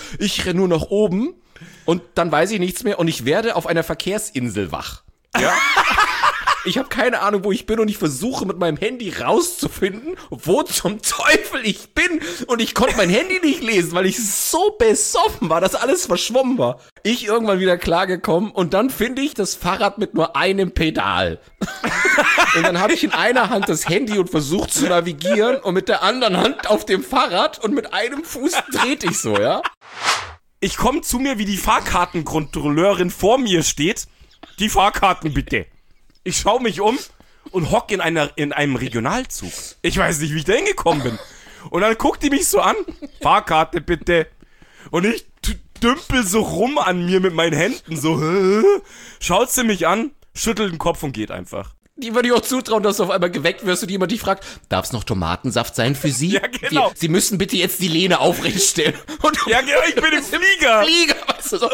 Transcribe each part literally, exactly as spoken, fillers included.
ich renne nur nach oben und dann weiß ich nichts mehr und ich werde auf einer Verkehrsinsel wach. Ja. Ich habe keine Ahnung, wo ich bin und ich versuche mit meinem Handy rauszufinden, wo zum Teufel ich bin. Und ich konnte mein Handy nicht lesen, weil ich so besoffen war, dass alles verschwommen war. Ich irgendwann wieder klargekommen und dann finde ich das Fahrrad mit nur einem Pedal. Und dann habe ich in einer Hand das Handy und versucht zu navigieren und mit der anderen Hand auf dem Fahrrad und mit einem Fuß drehte ich so, ja. Ich komme zu mir, wie die Fahrkartenkontrolleurin vor mir steht. Die Fahrkarten bitte. Ich schaue mich um und hock in einer in einem Regionalzug. Ich weiß nicht, wie ich da hingekommen bin. Und dann guckt die mich so an. Fahrkarte bitte. Und ich t- dümpel so rum an mir mit meinen Händen. So, schaut sie mich an, schüttelt den Kopf und geht einfach. Die würde ich auch zutrauen, dass du auf einmal geweckt wirst und jemand dich fragt, darf es noch Tomatensaft sein für Sie? Ja, genau. Sie, Sie müssen bitte jetzt die Lehne aufrecht stellen. Und du Ja, genau, ich bin im Flieger. Flieger, weißt du so.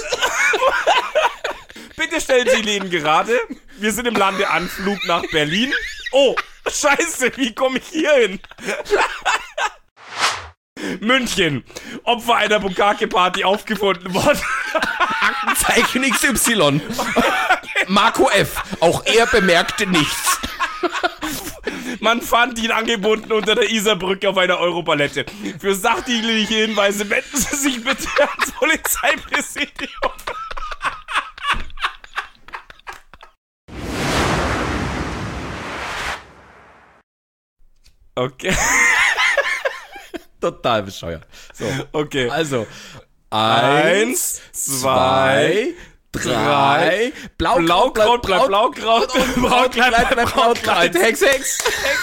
Bitte stellen Sie Lehnen gerade. Wir sind im Landeanflug nach Berlin. Oh, scheiße, wie komme ich hier hin? München. Opfer einer Bukake-Party aufgefunden worden. Aktenzeichen X Y. Marco F. Auch er bemerkte nichts. Man fand ihn angebunden unter der Isarbrücke auf einer Europalette. Für sachdienliche Hinweise wenden Sie sich bitte ans Polizeipräsidium. Okay. Total bescheuert. So, Okay. also. Eins, zwei, drei. Blaukraut, Blaukraut bleibt Blaukraut. Brautkleid bleibt Brautkleid. Hex, Hex.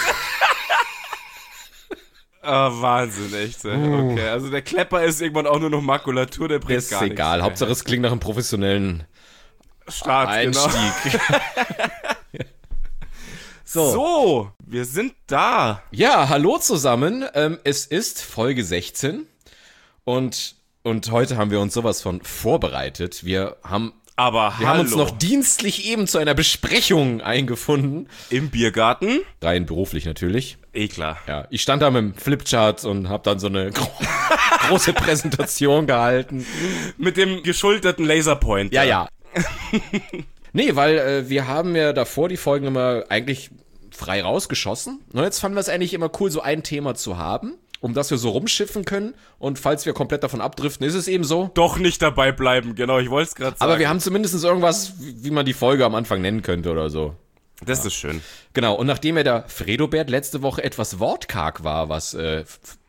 Ah, Wahnsinn, echt. Okay, also der Klepper ist irgendwann auch nur noch Makulatur, der bringt Ist gar nichts egal. mehr. Hauptsache es klingt nach einem professionellen Start, Einstieg. Genau. So. So, wir sind da. Ja, hallo zusammen. Ähm, es ist Folge sechzehn und, und heute haben wir uns sowas von vorbereitet. Wir haben, Aber wir hallo. haben uns noch dienstlich eben zu einer Besprechung eingefunden. Im Biergarten. Rein beruflich natürlich. Eh klar. Ja, ich stand da mit dem Flipchart und habe dann so eine gro- große Präsentation gehalten. Mit dem geschulterten Laserpointer. Ja, ja. Nee, weil äh, wir haben ja davor die Folgen immer eigentlich frei rausgeschossen. Und jetzt fanden wir es eigentlich immer cool, so ein Thema zu haben, um das wir so rumschiffen können. Und falls wir komplett davon abdriften, ist es eben so. Doch nicht dabei bleiben, genau, ich wollte es gerade sagen. Aber wir haben zumindest irgendwas, wie wie man die Folge am Anfang nennen könnte oder so. Das ja. ist schön. Genau, und nachdem ja der Fredobert letzte Woche etwas wortkarg war, was... Äh,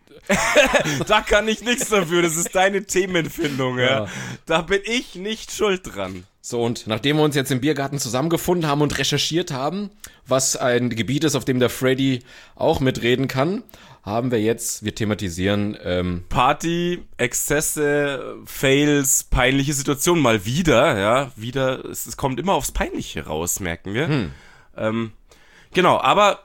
Da kann ich nichts dafür, das ist deine Themenfindung, ja. Ja. Da bin ich nicht schuld dran. So, und nachdem wir uns jetzt im Biergarten zusammengefunden haben und recherchiert haben, was ein Gebiet ist, auf dem der Freddy auch mitreden kann, haben wir jetzt, wir thematisieren, ähm, Party, Exzesse, Fails, peinliche Situationen mal wieder, ja, wieder, es, es kommt immer aufs Peinliche raus, merken wir. Hm. Ähm, genau, aber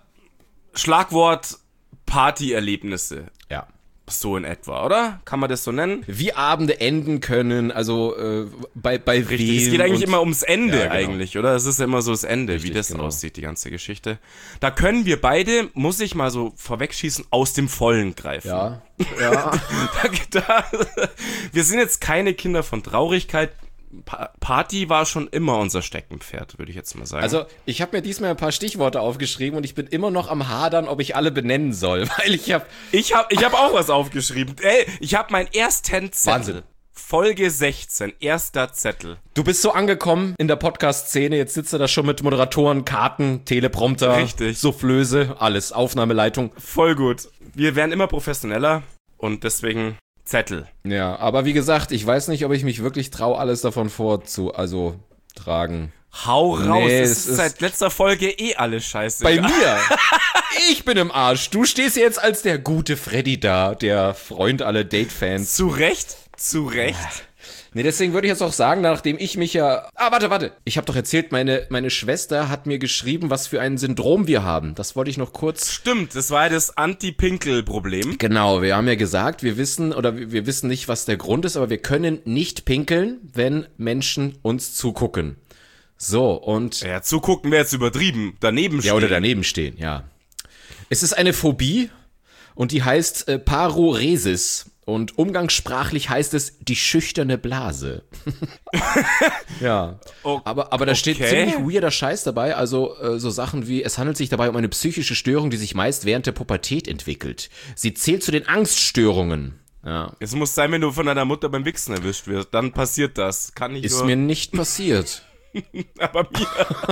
Schlagwort Partyerlebnisse. ja. So in etwa, oder? Kann man das so nennen? Wie Abende enden können, also äh, bei, bei Richtig, wem es geht eigentlich und- immer ums Ende Ja, genau. eigentlich, oder? Es ist ja immer so das Ende, Richtig, wie das genau. aussieht, die ganze Geschichte. Da können wir beide, muss ich mal so vorwegschießen, aus dem Vollen greifen. Ja, ja. Da, da, wir sind jetzt keine Kinder von Traurigkeit. Pa- Party war schon immer unser Steckenpferd, würde ich jetzt mal sagen. Also, ich habe mir diesmal ein paar Stichworte aufgeschrieben und ich bin immer noch am Hadern, ob ich alle benennen soll, weil ich habe ich habe ich hab auch was aufgeschrieben. Ey, ich habe meinen ersten Zettel. Wahnsinn. Folge sechzehn, erster Zettel. Du bist so angekommen in der Podcast-Szene, jetzt sitzt du da schon mit Moderatoren, Karten, Teleprompter, Richtig. Soufflöse, alles, Aufnahmeleitung. Voll gut. Wir werden immer professioneller und deswegen Zettel. Ja, aber wie gesagt, ich weiß nicht, ob ich mich wirklich traue, alles davon vorzu, also tragen. Hau raus, Nee, es es ist ist- seit letzter Folge eh alles scheiße. Bei mir? Ich bin im Arsch. Du stehst jetzt als der gute Freddy da, der Freund aller Date-Fans. Zu Recht, zu Recht. Nee, deswegen würde ich jetzt auch sagen, nachdem ich mich ja... Ah, warte, warte. Ich habe doch erzählt, meine, meine Schwester hat mir geschrieben, was für ein Syndrom wir haben. Das wollte ich noch kurz... Stimmt, das war ja das Anti-Pinkel-Problem. Genau, wir haben ja gesagt, wir wissen, oder wir wir wissen nicht, was der Grund ist, aber wir können nicht pinkeln, wenn Menschen uns zugucken. So, und... Ja, zugucken wäre jetzt übertrieben. Daneben stehen. Ja, oder daneben stehen, ja. Es ist eine Phobie und die heißt äh, Paroresis. Und umgangssprachlich heißt es die schüchterne Blase. Ja. Oh, aber, aber da steht okay. ziemlich weirder Scheiß dabei. Also äh, so Sachen wie, es handelt sich dabei um eine psychische Störung, die sich meist während der Pubertät entwickelt. Sie zählt zu den Angststörungen. Ja. Es muss sein, wenn du von deiner Mutter beim Wichsen erwischt wirst. Dann passiert das. Kann ich Ist nur... mir nicht passiert. Aber mir...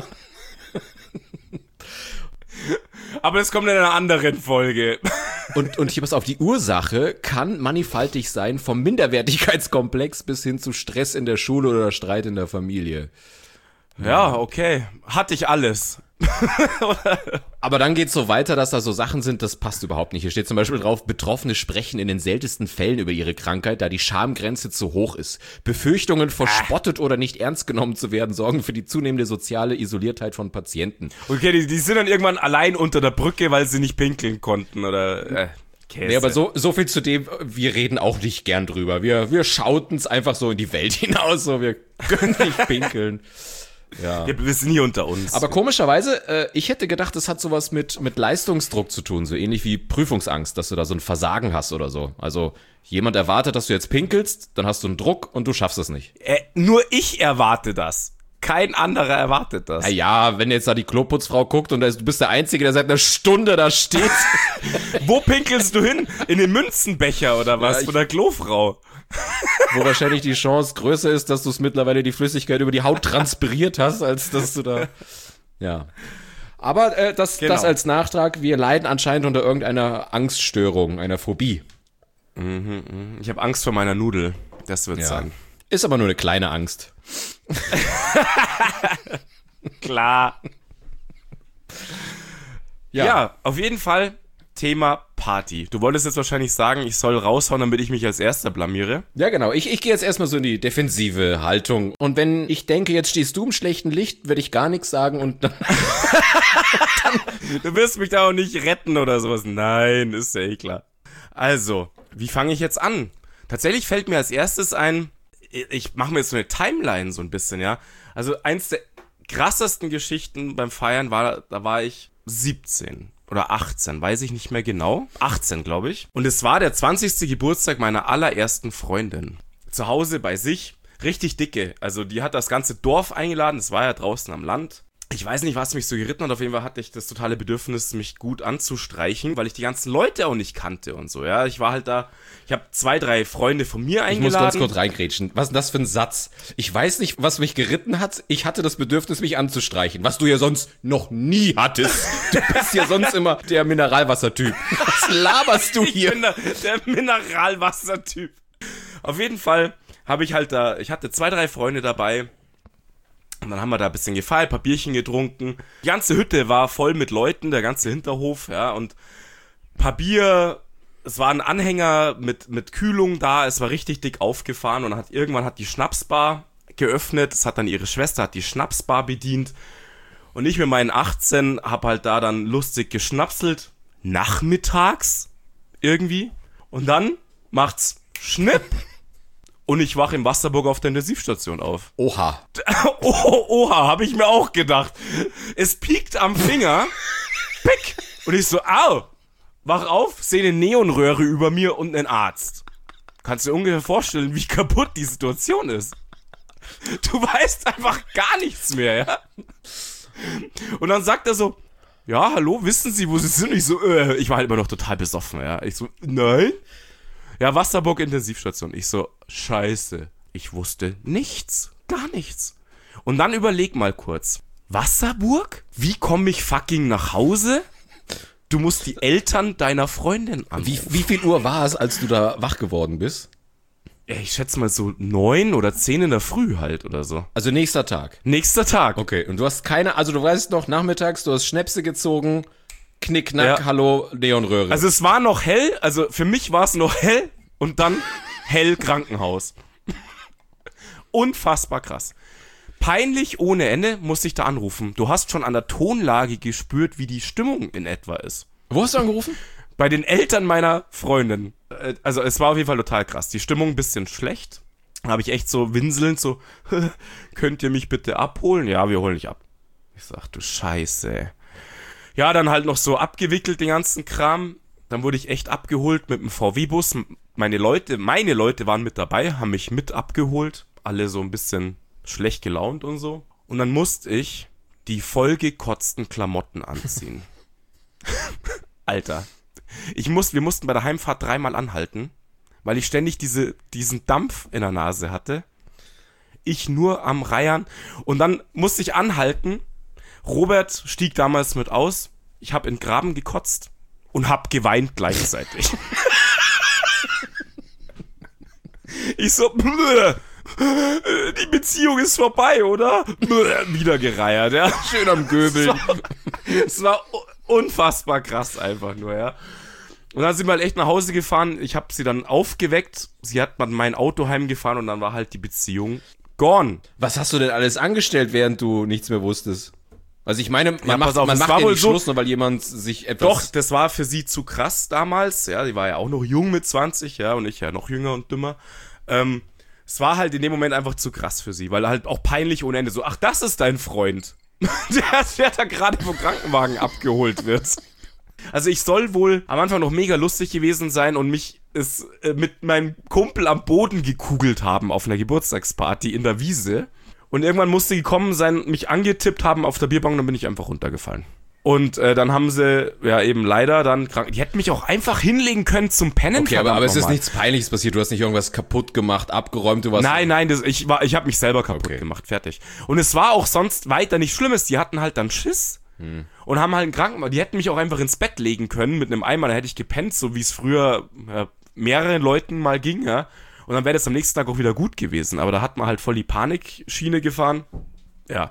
Aber es kommt in einer anderen Folge. Und, und hier pass auf, die Ursache kann mannigfaltig sein, vom Minderwertigkeitskomplex bis hin zu Stress in der Schule oder Streit in der Familie. Ja, okay. Hatte ich alles. Aber dann geht's so weiter, dass da so Sachen sind, das passt überhaupt nicht. Hier steht zum Beispiel drauf, Betroffene sprechen in den seltensten Fällen über ihre Krankheit, da die Schamgrenze zu hoch ist. Befürchtungen, verspottet oder nicht ernst genommen zu werden, sorgen für die zunehmende soziale Isoliertheit von Patienten. Okay, die, die sind dann irgendwann allein unter der Brücke, weil sie nicht pinkeln konnten, oder... Äh, Käse. Nee, aber so, so viel zu dem, wir reden auch nicht gern drüber. Wir, wir schauten's einfach so in die Welt hinaus, so wir können nicht pinkeln. Ja. Wir sind hier unter uns. Aber komischerweise, äh, ich hätte gedacht, das hat sowas mit, mit Leistungsdruck zu tun, so ähnlich wie Prüfungsangst, dass du da so ein Versagen hast oder so. Also jemand erwartet, dass du jetzt pinkelst, dann hast du einen Druck und du schaffst es nicht. Äh, nur ich erwarte das. Kein anderer erwartet das. Na ja, wenn jetzt da die Kloputzfrau guckt und du bist der Einzige, der seit einer Stunde da steht. Wo pinkelst du hin? In den Münzenbecher oder was? Ja, ich- Von der Klofrau. Wo wahrscheinlich die Chance größer ist, dass du es mittlerweile die Flüssigkeit über die Haut transpiriert hast, als dass du da... Ja. Aber äh, das, Genau. das als Nachtrag, wir leiden anscheinend unter irgendeiner Angststörung, einer Phobie. Ich habe Angst vor meiner Nudel. Das wird's Ja. sein. Ist aber nur eine kleine Angst. Klar. Ja. ja, auf jeden Fall Thema Party. Du wolltest jetzt wahrscheinlich sagen, ich soll raushauen, damit ich mich als Erster blamiere. Ja, genau. Ich, ich gehe jetzt erstmal so in die defensive Haltung. Und wenn ich denke, jetzt stehst du im schlechten Licht, werde ich gar nichts sagen und dann... Du wirst mich da auch nicht retten oder sowas. Nein, ist ja eh klar. Also, wie fange ich jetzt an? Tatsächlich fällt mir als erstes ein, ich mache mir jetzt so eine Timeline so ein bisschen, ja. Also eins der krassesten Geschichten beim Feiern war, da war ich siebzehn oder achtzehn, weiß ich nicht mehr genau. achtzehn, glaube ich. Und es war der zwanzigste Geburtstag meiner allerersten Freundin. Zu Hause bei sich, richtig dicke. Also die hat das ganze Dorf eingeladen, das war ja draußen am Land. Ich weiß nicht, was mich so geritten hat, auf jeden Fall hatte ich das totale Bedürfnis, mich gut anzustreichen, weil ich die ganzen Leute auch nicht kannte und so, ja. Ich war halt da, ich habe zwei, drei Freunde von mir eingeladen. Ich muss ganz kurz reingrätschen. Was ist denn das für ein Satz? Ich weiß nicht, was mich geritten hat. Ich hatte das Bedürfnis, mich anzustreichen, was du ja sonst noch nie hattest. Du bist ja sonst immer der Mineralwassertyp. Was laberst du hier? Ich bin der, der Mineralwassertyp. Auf jeden Fall habe ich halt da, ich hatte zwei, drei Freunde dabei. Und dann haben wir da ein bisschen gefeiert, ein paar Bierchen getrunken. Die ganze Hütte war voll mit Leuten, der ganze Hinterhof, ja, und ein paar Bier. Es war ein Anhänger mit, mit Kühlung da, es war richtig dick aufgefahren und hat, irgendwann hat die Schnapsbar geöffnet. Es hat dann ihre Schwester, hat die Schnapsbar bedient. Und ich mit meinen achtzehn hab halt da dann lustig geschnapselt. Nachmittags irgendwie. Und dann macht's Schnipp. Und ich wache im Wasserburg auf der Intensivstation auf. Oha. Oh, oha, habe ich mir auch gedacht. Es piekt am Finger. Pick. Und ich so, au. Wach auf, sehe eine Neonröhre über mir und einen Arzt. Kannst du dir ungefähr vorstellen, wie kaputt die Situation ist? Du weißt einfach gar nichts mehr, ja? Und dann sagt er so, ja, hallo, wissen Sie, wo Sie sind? Ich so, äh, ich war halt immer noch total besoffen, ja. Ich so, nein. Ja, Wasserburg Intensivstation. Ich so, scheiße. Ich wusste nichts. Gar nichts. Und dann überleg mal kurz. Wasserburg? Wie komme ich fucking nach Hause? Du musst die Eltern deiner Freundin anrufen. Wie, wie viel Uhr war es, als du da wach geworden bist? Ja, ich schätze mal so neun oder zehn in der Früh halt oder so. Also nächster Tag. Nächster Tag. Okay, und du hast keine, also du weißt noch, nachmittags, du hast Schnäpse gezogen, Knickknack, Ja. hallo, Neonröhre. Also es war noch hell, also für mich war es noch hell und dann hell Krankenhaus. Unfassbar krass. Peinlich ohne Ende, musste ich da anrufen. Du hast schon an der Tonlage gespürt, wie die Stimmung in etwa ist. Wo hast du angerufen? Bei den Eltern meiner Freundin. Äh, Also es war auf jeden Fall total krass. Die Stimmung ein bisschen schlecht. Da habe ich echt so winselnd so, könnt ihr mich bitte abholen? Ja, wir holen dich ab. Ich sag, du Scheiße. Ja, dann halt noch so abgewickelt den ganzen Kram. Dann wurde ich echt abgeholt mit einem V W-Bus. meine Leute, meine Leute waren mit dabei, haben mich mit abgeholt, alle so ein bisschen schlecht gelaunt und so. Und dann musste ich die vollgekotzten Klamotten anziehen. Alter. Ich muss, wir mussten bei der Heimfahrt dreimal anhalten, weil ich ständig diese, diesen Dampf in der Nase hatte. Ich nur am Reiern. Und dann musste ich anhalten. Robert stieg damals mit aus. Ich habe in den Graben gekotzt und hab geweint gleichzeitig. Ich so, die Beziehung ist vorbei, oder? Wieder gereiert, ja. Schön am Göbeln. Es war, war unfassbar krass einfach nur, ja. Und dann sind wir halt echt nach Hause gefahren. Ich habe sie dann aufgeweckt. Sie hat mal mein Auto heimgefahren und dann war halt die Beziehung gone. Was hast du denn alles angestellt, während du nichts mehr wusstest? Also ich meine, man ja, macht, auf, man macht war ja wohl nicht so, Schluss, nur weil jemand sich etwas... Doch, das war für sie zu krass damals. Ja, die war ja auch noch jung mit zwanzig, ja, und ich ja noch jünger und dümmer. Ähm, es war halt in dem Moment einfach zu krass für sie, weil halt auch peinlich ohne Ende so, ach, das ist dein Freund. der, der da gerade vom Krankenwagen abgeholt wird. Also ich soll wohl am Anfang noch mega lustig gewesen sein und mich es, äh, mit meinem Kumpel am Boden gekugelt haben auf einer Geburtstagsparty in der Wiese. Und irgendwann musste gekommen sein, mich angetippt haben auf der Bierbank und dann bin ich einfach runtergefallen. Und äh, dann haben sie, ja eben leider dann krank. Die hätten mich auch einfach hinlegen können zum Pennen. Okay, aber, aber es ist nichts Peinliches passiert. Du hast nicht irgendwas kaputt gemacht, abgeräumt. Du warst nein, nein, das, ich, war, ich habe mich selber kaputt okay. gemacht. Fertig. Und es war auch sonst weiter nichts Schlimmes. Die hatten halt dann Schiss. Hm. Und haben halt einen Krankenwagen. Die hätten mich auch einfach ins Bett legen können mit einem Eimer. Da hätte ich gepennt, so wie es früher ja, mehreren Leuten mal ging, ja. Und dann wäre das am nächsten Tag auch wieder gut gewesen. Aber da hat man halt voll die Panikschiene gefahren. Ja.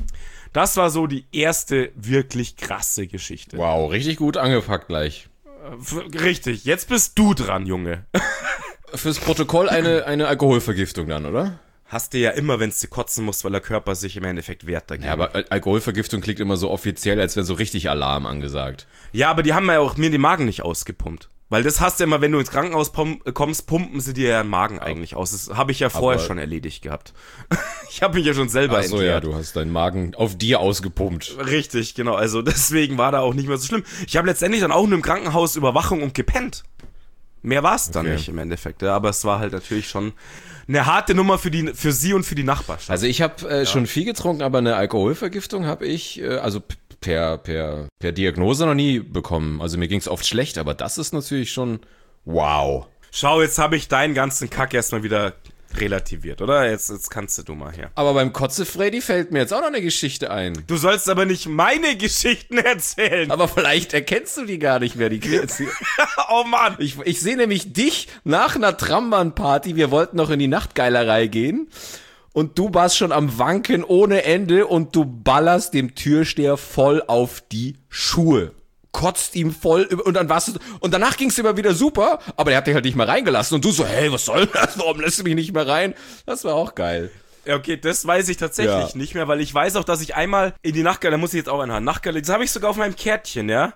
Das war so die erste wirklich krasse Geschichte. Wow, richtig gut angepackt gleich. Äh, richtig, jetzt bist du dran, Junge. Fürs Protokoll eine, eine Alkoholvergiftung dann, oder? Hast du ja immer, wenn du kotzen musst, weil der Körper sich im Endeffekt wehrt dagegen. Ja, aber Al- Alkoholvergiftung klingt immer so offiziell, als wäre so richtig Alarm angesagt. Ja, aber die haben ja auch mir den Magen nicht ausgepumpt. Weil das hast du immer, wenn du ins Krankenhaus pum- kommst, pumpen sie dir ja den Magen eigentlich aus. Das habe ich ja vorher aber schon erledigt gehabt. Ich habe mich ja schon selber entleert. Ach so, ja, du hast deinen Magen auf dir ausgepumpt. Richtig, genau. Also deswegen war da auch nicht mehr so schlimm. Ich habe letztendlich dann auch nur im Krankenhaus Überwachung und gepennt. Mehr war es dann okay. nicht im Endeffekt. Ja, aber es war halt natürlich schon eine harte Nummer für die für sie und für die Nachbarschaft. Also ich habe äh, ja. schon viel getrunken, aber eine Alkoholvergiftung habe ich, äh, also per, per, per Diagnose noch nie bekommen. Also mir ging es oft schlecht, aber das ist natürlich schon wow. Schau, jetzt habe ich deinen ganzen Kack erstmal wieder relativiert, oder? Jetzt, jetzt kannst du du mal hier. Aber beim Kotze-Freddy fällt mir jetzt auch noch eine Geschichte ein. Du sollst aber nicht meine Geschichten erzählen. Aber vielleicht erkennst du die gar nicht mehr, die Kids. Oh Mann. Ich, ich sehe nämlich dich nach einer Trambahn-Party, wir wollten noch in die Nachtgeilerei gehen und du warst schon am Wanken ohne Ende und du ballerst dem Türsteher voll auf die Schuhe. Kotzt ihm voll und dann warst du, und danach ging es immer wieder super, aber der hat dich halt nicht mehr reingelassen und du so, hey, was soll das, warum lässt du mich nicht mehr rein? Das war auch geil. Ja, okay, das weiß ich tatsächlich ja. nicht mehr, weil ich weiß auch, dass ich einmal in die Nachtgalerie, da muss ich jetzt auch einhaken, Nachtgalerie, das habe ich sogar auf meinem Kärtchen, ja,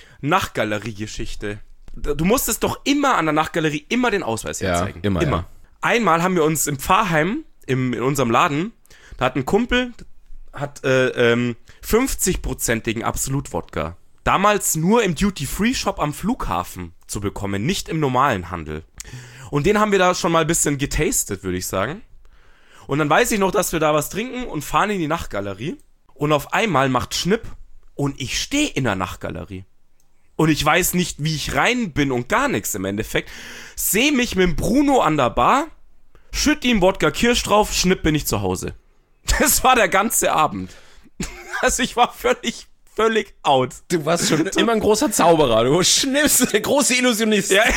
Nachtgalerie-Geschichte. Du musstest doch immer an der Nachtgalerie immer den Ausweis ja, herzeigen. immer, immer. Ja. Einmal haben wir uns im Pfarrheim, im, in unserem Laden, da hat ein Kumpel, hat äh, ähm, fünfzig-prozentigen Absolut-Wodka. Damals nur im Duty-Free-Shop am Flughafen zu bekommen, nicht im normalen Handel. Und den haben wir da schon mal ein bisschen getastet, würde ich sagen. Und dann weiß ich noch, dass wir da was trinken und fahren in die Nachtgalerie. Und auf einmal macht Schnipp und ich stehe in der Nachtgalerie. Und ich weiß nicht, wie ich rein bin und gar nichts im Endeffekt. Sehe mich mit dem Bruno an der Bar, schütt ihm Wodka Kirsch drauf, Schnipp, bin ich zu Hause. Das war der ganze Abend. Also ich war völlig... Völlig out. Du warst schon immer ein großer Zauberer. Du schnippst, der große Illusionist. Ja.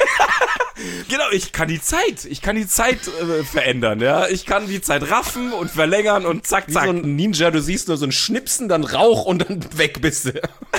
Genau, ich kann die Zeit. Ich kann die Zeit äh, verändern, ja. Ich kann die Zeit raffen und verlängern und zack, zack. Wie so ein Ninja, du siehst nur so ein Schnipsen, dann Rauch und dann weg bist du.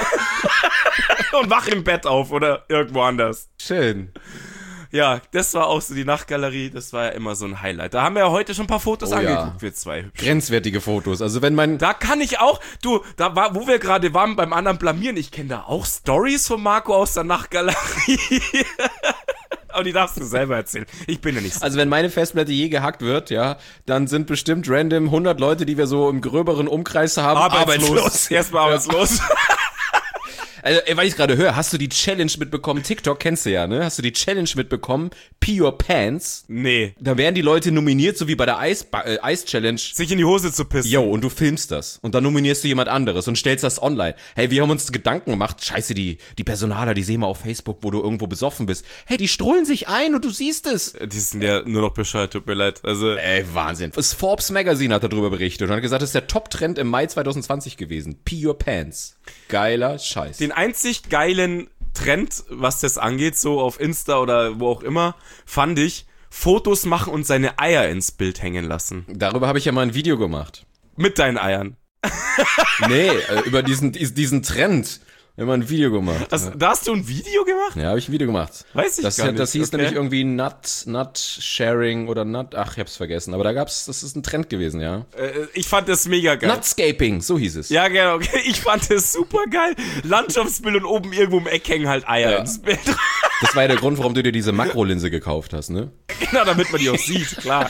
Und wach im Bett auf oder irgendwo anders. Schön. Ja, das war auch so die Nachtgalerie, das war ja immer so ein Highlight. Da haben wir ja heute schon ein paar Fotos oh, angeguckt, ja. wir zwei. Hübsch. Grenzwertige Fotos, also wenn man... Da kann ich auch, du, da war, wo wir gerade waren beim anderen Blamieren, ich kenne da auch Stories von Marco aus der Nachtgalerie. Aber die darfst du selber erzählen, ich bin ja nicht so. Also wenn meine Festplatte je gehackt wird, ja, dann sind bestimmt random hundert Leute, die wir so im gröberen Umkreis haben, arbeitslos. arbeitslos. Erstmal arbeitslos. Also, ey, weil ich gerade höre, hast du die Challenge mitbekommen? TikTok kennst du ja, ne? Hast du die Challenge mitbekommen? Pee Your Pants. Nee. Da werden die Leute nominiert, so wie bei der Eis, äh, Eis-Challenge. Sich in die Hose zu pissen. Yo, und du filmst das. Und dann nominierst du jemand anderes und stellst das online. Hey, wir haben uns Gedanken gemacht. Scheiße, die, die Personaler, die sehen wir auf Facebook, wo du irgendwo besoffen bist. Hey, die strollen sich ein und du siehst es. Die sind ja nur noch bescheuert, tut mir leid. Also, Ey, Wahnsinn. Das Forbes Magazine hat darüber berichtet und hat gesagt, das ist der Top-Trend im Mai zwanzig zwanzig gewesen. Pee Your Pants. Geiler Scheiß. den einzig geilen Trend, was das angeht, so auf Insta oder wo auch immer, fand ich, Fotos machen und seine Eier ins Bild hängen lassen. Darüber habe ich ja mal ein Video gemacht. Mit deinen Eiern. Nee, äh, über diesen, diesen Trend. Wir haben ein Video gemacht. Also, da hast du ein Video gemacht? Ja, habe ich ein Video gemacht. Weiß ich das, gar nicht. Das hieß okay. nämlich irgendwie Nut, Nut Sharing oder Nut, ach, ich hab's vergessen. Aber da gab's, das ist ein Trend gewesen, ja. Äh, ich fand das mega geil. Nutscaping, so hieß es. Ja, genau, okay. Ich fand das super geil. Landschaftsbild und oben irgendwo im Eck hängen halt Eier Ja. ins Bild. Das war ja der Grund, warum du dir diese Makrolinse gekauft hast, ne? Genau, damit man die auch sieht, klar.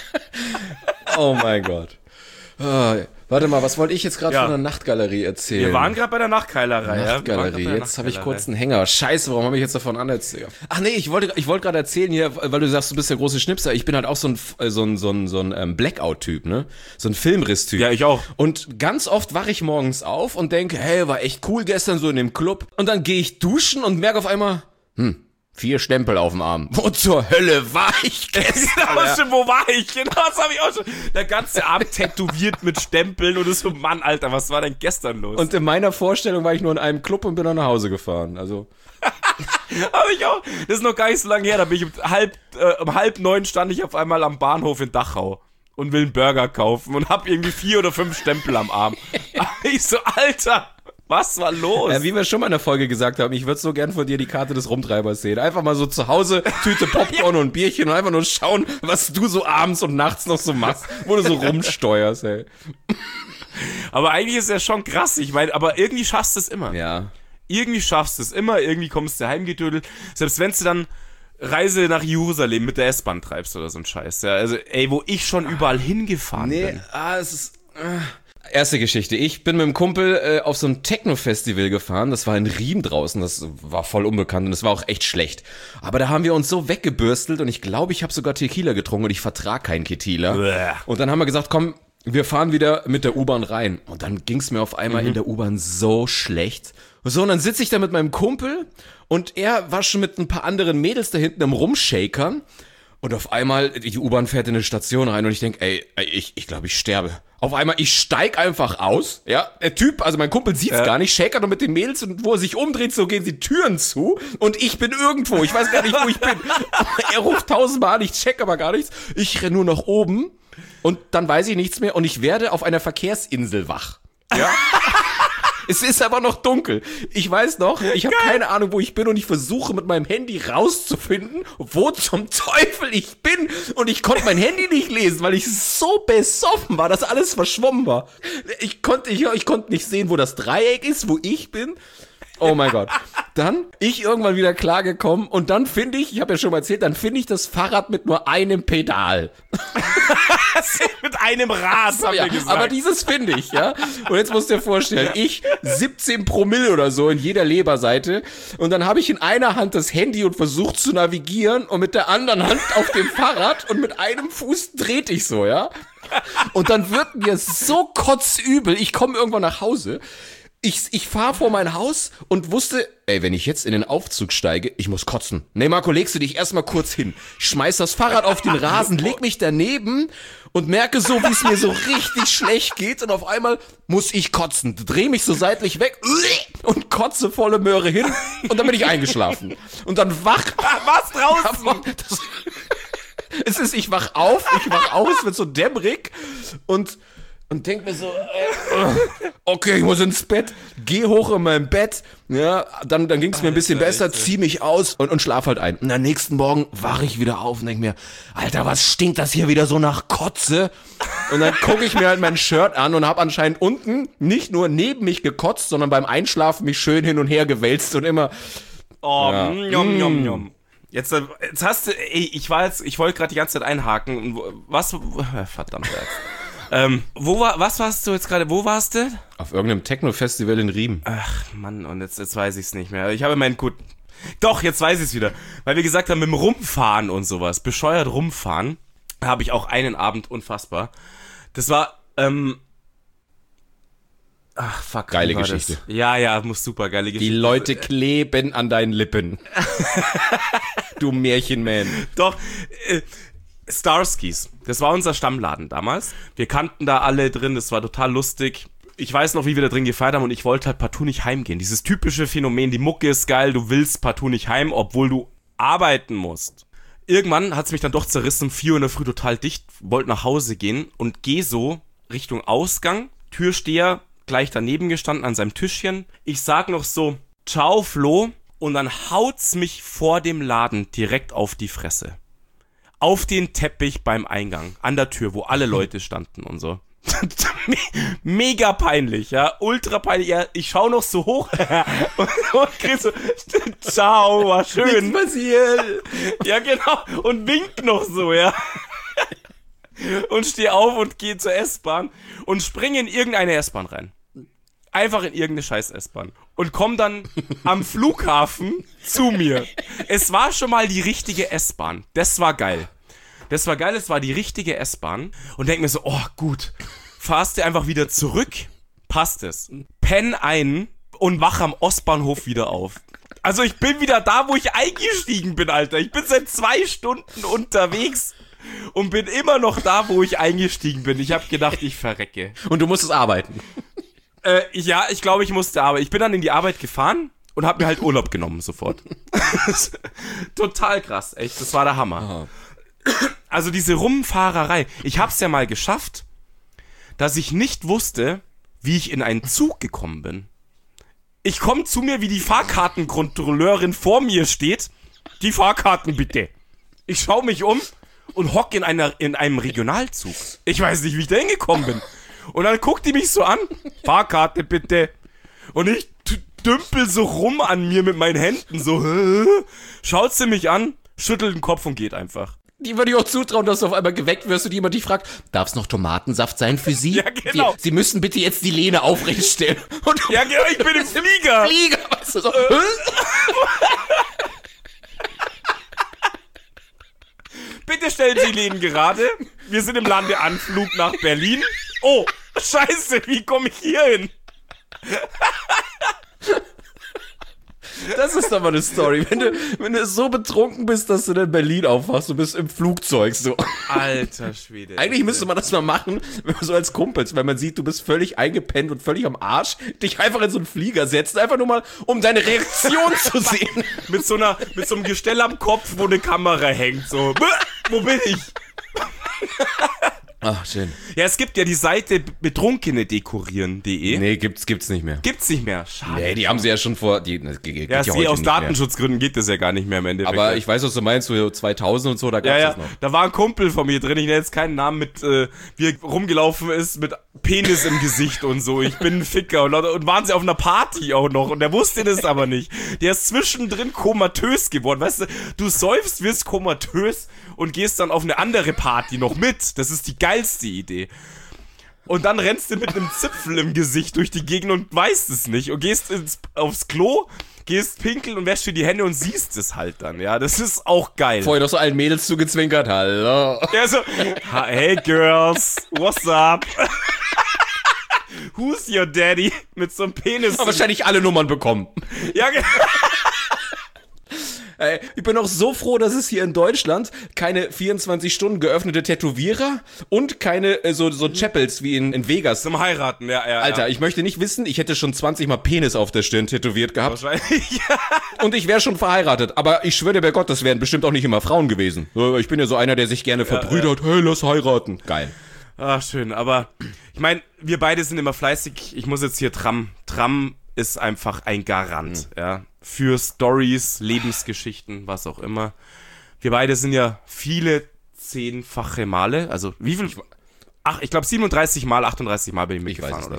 Oh mein Gott. Oh, warte mal, was wollte ich jetzt gerade Ja. von der Nachtgalerie erzählen? Wir waren gerade bei der Nachtkeilerei. Nachtgalerie, ja? jetzt habe ich kurz einen Hänger. Scheiße, warum habe ich jetzt davon anerzählt? Ach nee, ich wollte ich wollte gerade erzählen hier, weil du sagst, du bist der große Schnipser. Ich bin halt auch so ein so ein so ein, so ein ähm, Blackout-Typ, ne? So ein Filmriss-Typ. Ja, ich auch. Und ganz oft wache ich morgens auf und denke, hey, war echt cool gestern so in dem Club. Und dann gehe ich duschen und merke auf einmal, hm, vier Stempel auf dem Arm. Wo zur Hölle war ich gestern? Genau, schon, wo war ich? Genau, das habe ich auch schon. Der ganze Arm tätowiert mit Stempeln und ist so, Mann, Alter, was war denn gestern los? Und in meiner Vorstellung war ich nur in einem Club und bin dann nach Hause gefahren. Also Habe ich auch. Das ist noch gar nicht so lange her. Da bin ich um halb, äh, um halb neun stand ich auf einmal am Bahnhof in Dachau und will einen Burger kaufen und hab irgendwie vier oder fünf Stempel am Arm. Ich so, Alter, was war los? Ja, wie wir schon mal in der Folge gesagt haben, ich würde so gern von dir die Karte des Rumtreibers sehen. Einfach mal so zu Hause, Tüte Popcorn und ein Bierchen und einfach nur schauen, was du so abends und nachts noch so machst, wo du so rumsteuerst, ey. Aber eigentlich ist ja schon krass. Ich meine, aber irgendwie schaffst du es immer. Ja. Irgendwie schaffst du es immer. Irgendwie kommst du heimgedödelt. Selbst wenn du dann Reise nach Jerusalem mit der S-Bahn treibst oder so ein Scheiß. Ja, also, ey, wo ich schon überall hingefahren Nee, bin. ah, es ist... Äh. Erste Geschichte. Ich bin mit dem Kumpel äh, auf so ein Techno-Festival gefahren. Das war in Riem draußen. Das war voll unbekannt und das war auch echt schlecht. Aber da haben wir uns so weggebürstelt und ich glaube, ich habe sogar Tequila getrunken und ich vertrag keinen Tequila. Bäh. Und dann haben wir gesagt, komm, wir fahren wieder mit der U-Bahn rein. Und dann ging's mir auf einmal mhm. in der U-Bahn so schlecht. So, und dann sitze ich da mit meinem Kumpel und er war schon mit ein paar anderen Mädels da hinten am Rumshakern. Und auf einmal, die U-Bahn fährt in eine Station rein und ich denk, ey, ich, ich glaube, ich sterbe. Auf einmal, ich steig einfach aus, ja, der Typ, also mein Kumpel sieht's ja. gar nicht, shakert noch mit den Mädels und wo er sich umdreht, so gehen die Türen zu und ich bin irgendwo, ich weiß gar nicht, wo ich bin. Er ruft tausendmal an, ich check aber gar nichts, ich renn nur nach oben und dann weiß ich nichts mehr und ich werde auf einer Verkehrsinsel wach, ja. Es ist aber noch dunkel. Ich weiß noch, ich habe keine Ahnung, wo ich bin und ich versuche mit meinem Handy rauszufinden, wo zum Teufel ich bin. Und ich konnte mein Handy nicht lesen, weil ich so besoffen war, dass alles verschwommen war. Ich konnte, ich, ich konnte nicht sehen, wo das Dreieck ist, wo ich bin. Oh mein Gott. Dann ich irgendwann wieder klargekommen und dann finde ich, ich habe ja schon mal erzählt, dann finde ich das Fahrrad mit nur einem Pedal. Mit einem Rad, haben ja, wir gesagt. aber dieses finde ich, ja. Und jetzt musst du dir vorstellen, ich siebzehn Promille oder so in jeder Leberseite und dann habe ich in einer Hand das Handy und versucht zu navigieren und mit der anderen Hand auf dem Fahrrad und mit einem Fuß dreht ich so, ja. Und dann wird mir so kotzübel, ich komme irgendwann nach Hause. Ich, ich fahre vor mein Haus und wusste, ey, wenn ich jetzt in den Aufzug steige, ich muss kotzen. Nee, Marco, legst du dich erstmal kurz hin. Ich schmeiß das Fahrrad auf den Rasen, leg mich daneben und merke so, wie es mir so richtig schlecht geht und auf einmal muss ich kotzen. Dreh mich so seitlich weg und kotze volle Möhre hin und dann bin ich eingeschlafen. Und dann wach... Was draußen? Das, es ist, ich wach auf, ich wach auf, es wird so dämmerig und... Und denk mir so, äh, okay, ich muss ins Bett, geh hoch in mein Bett, ja, dann, dann ging's mir ein bisschen besser, Alter. zieh mich aus und, und schlaf halt ein. Und am nächsten Morgen wache ich wieder auf und denk mir, Alter, was stinkt das hier wieder so nach Kotze? Und dann gucke ich mir halt mein Shirt an und hab anscheinend unten nicht nur neben mich gekotzt, sondern beim Einschlafen mich schön hin und her gewälzt und immer, Oh, Ja. njom, njom, njom. Jetzt, äh, jetzt hast du, ey, ich war jetzt, ich wollte gerade die ganze Zeit einhaken und wo- was, verdammt jetzt. Ähm, wo war, was warst du jetzt gerade, wo warst du? Auf irgendeinem Techno-Festival in Riem. Ach, Mann, und jetzt, jetzt weiß ich's nicht mehr. Ich habe meinen, gut, doch, jetzt weiß ich's wieder. Weil wir gesagt haben, mit dem Rumfahren und sowas, bescheuert rumfahren, habe ich auch einen Abend unfassbar. Das war, ähm, ach, fuck. Geile wie war Geschichte. Das? Ja, ja, muss super geile Geschichte. Die Leute kleben an deinen Lippen. Du Märchenman. Doch, äh, Starskis. Das war unser Stammladen damals. Wir kannten da alle drin, das war total lustig. Ich weiß noch, wie wir da drin gefeiert haben und ich wollte halt partout nicht heimgehen. Dieses typische Phänomen, die Mucke ist geil, du willst partout nicht heim, obwohl du arbeiten musst. Irgendwann hat's mich dann doch zerrissen, um vier Uhr in der Früh total dicht, wollte nach Hause gehen und geh so Richtung Ausgang, Türsteher gleich daneben gestanden an seinem Tischchen. Ich sag noch so, ciao Flo, und dann haut's mich vor dem Laden direkt auf die Fresse. Auf den Teppich beim Eingang, an der Tür, wo alle Leute standen und so. Mega peinlich, ja, ultra peinlich. Ja, ich schau noch so hoch und, und krieg so, ciao, war schön. Nichts passiert. Ja, genau, und wink noch so, ja. Und steh auf und geh zur S-Bahn und spring in irgendeine S-Bahn rein. Einfach in irgendeine scheiß S-Bahn. Und komm dann am Flughafen zu mir. Es war schon mal die richtige S-Bahn. Das war geil. Das war geil, es war die richtige S-Bahn. Und denk mir so, oh gut, fahrst du einfach wieder zurück, passt es. Penn ein und wach am Ostbahnhof wieder auf. Also ich bin wieder da, wo ich eingestiegen bin, Alter. Ich bin seit zwei Stunden unterwegs und bin immer noch da, wo ich eingestiegen bin. Ich habe gedacht, ich verrecke. Und du musstest arbeiten. Äh, ja, ich glaube, ich musste arbeiten. Ich bin dann in die Arbeit gefahren und habe mir halt Urlaub genommen sofort. Total krass, echt. Das war der Hammer. Aha. Also diese Rumfahrerei. Ich hab's ja mal geschafft, dass ich nicht wusste, wie ich in einen Zug gekommen bin. Ich komme zu mir, wie die Fahrkartenkontrolleurin vor mir steht. Die Fahrkarten bitte. Ich schaue mich um und hock in einer in einem Regionalzug. Ich weiß nicht, wie ich da hingekommen bin. Und dann guckt die mich so an. Fahrkarte bitte. Und ich t- dümpel so rum an mir mit meinen Händen. So, schaut sie mich an, schüttelt den Kopf und geht einfach. Die würde ich auch zutrauen, dass du auf einmal geweckt wirst und jemand dich fragt, darf es noch Tomatensaft sein für Sie? Ja, genau. Sie, Sie müssen bitte jetzt die Lehne aufrecht stellen. Und ja, genau, ich bin im Flieger. Flieger, weißt du, so. Bitte stellen Sie Lehnen gerade. Wir sind im Landeanflug nach Berlin. Oh, scheiße, wie komme ich hier hin? Das ist doch mal eine Story. Wenn du, wenn du so betrunken bist, dass du in Berlin aufwachst, du bist im Flugzeug so. Alter Schwede. Eigentlich müsste man das mal machen, so als Kumpels, weil man sieht, du bist völlig eingepennt und völlig am Arsch, dich einfach in so einen Flieger setzt, einfach nur mal, um deine Reaktion zu sehen. Mit so einer, mit so einem Gestell am Kopf, wo eine Kamera hängt, so. Wo bin ich? Ach, schön. Ja, es gibt ja die Seite betrunkene dekorieren punkt de. Nee, gibt's, gibt's nicht mehr. Gibt's nicht mehr. Schade. Nee, die haben sie ja schon vor, die, das geht, geht ja, ja sie heute aus nicht Datenschutzgründen geht das ja gar nicht mehr im Endeffekt. Aber ich weiß, was du meinst, so zweitausend und so, da gab's ja, ja, das noch. Da war ein Kumpel von mir drin, ich nenne jetzt keinen Namen, mit, äh, wie er rumgelaufen ist, mit Penis im Gesicht und so. Ich bin ein Ficker. Und, und waren sie auf einer Party auch noch und der wusste das aber nicht. Der ist zwischendrin komatös geworden. Weißt du, du säufst, wirst komatös und gehst dann auf eine andere Party noch mit. Das ist die geilste Idee. Und dann rennst du mit einem Zipfel im Gesicht durch die Gegend und weißt es nicht. Und gehst ins, aufs Klo, gehst pinkeln und wäschst dir die Hände und siehst es halt dann. Ja, das ist auch geil. Vorher noch so allen Mädels zugezwinkert. Hallo. Ja, so, hey girls, what's up? Who's your daddy? Mit so einem Penis. Aber wahrscheinlich alle Nummern bekommen. Ja, genau. Ey, ich bin auch so froh, dass es hier in Deutschland keine vierundzwanzig Stunden geöffnete Tätowierer und keine äh, so, so Chapels wie in, in Vegas. Zum Heiraten, ja, ja. Alter, ja. ich möchte nicht wissen, ich hätte schon zwanzig Mal Penis auf der Stirn tätowiert gehabt. Wahrscheinlich, ja. Und ich wäre schon verheiratet. Aber ich schwöre dir bei Gott, das wären bestimmt auch nicht immer Frauen gewesen. Ich bin ja so einer, der sich gerne verbrüdert. Ja, ja. Hey, lass heiraten. Geil. Ach, schön. Aber ich meine, wir beide sind immer fleißig. Ich muss jetzt hier Tram. Tram ist einfach ein Garant, mhm. ja. Für Stories, Lebensgeschichten, was auch immer. Wir beide sind ja viele zehnfache Male, also wie viel? Ach, ich glaube siebenunddreißig Mal, achtunddreißig Mal bin ich mitgefahren oder so.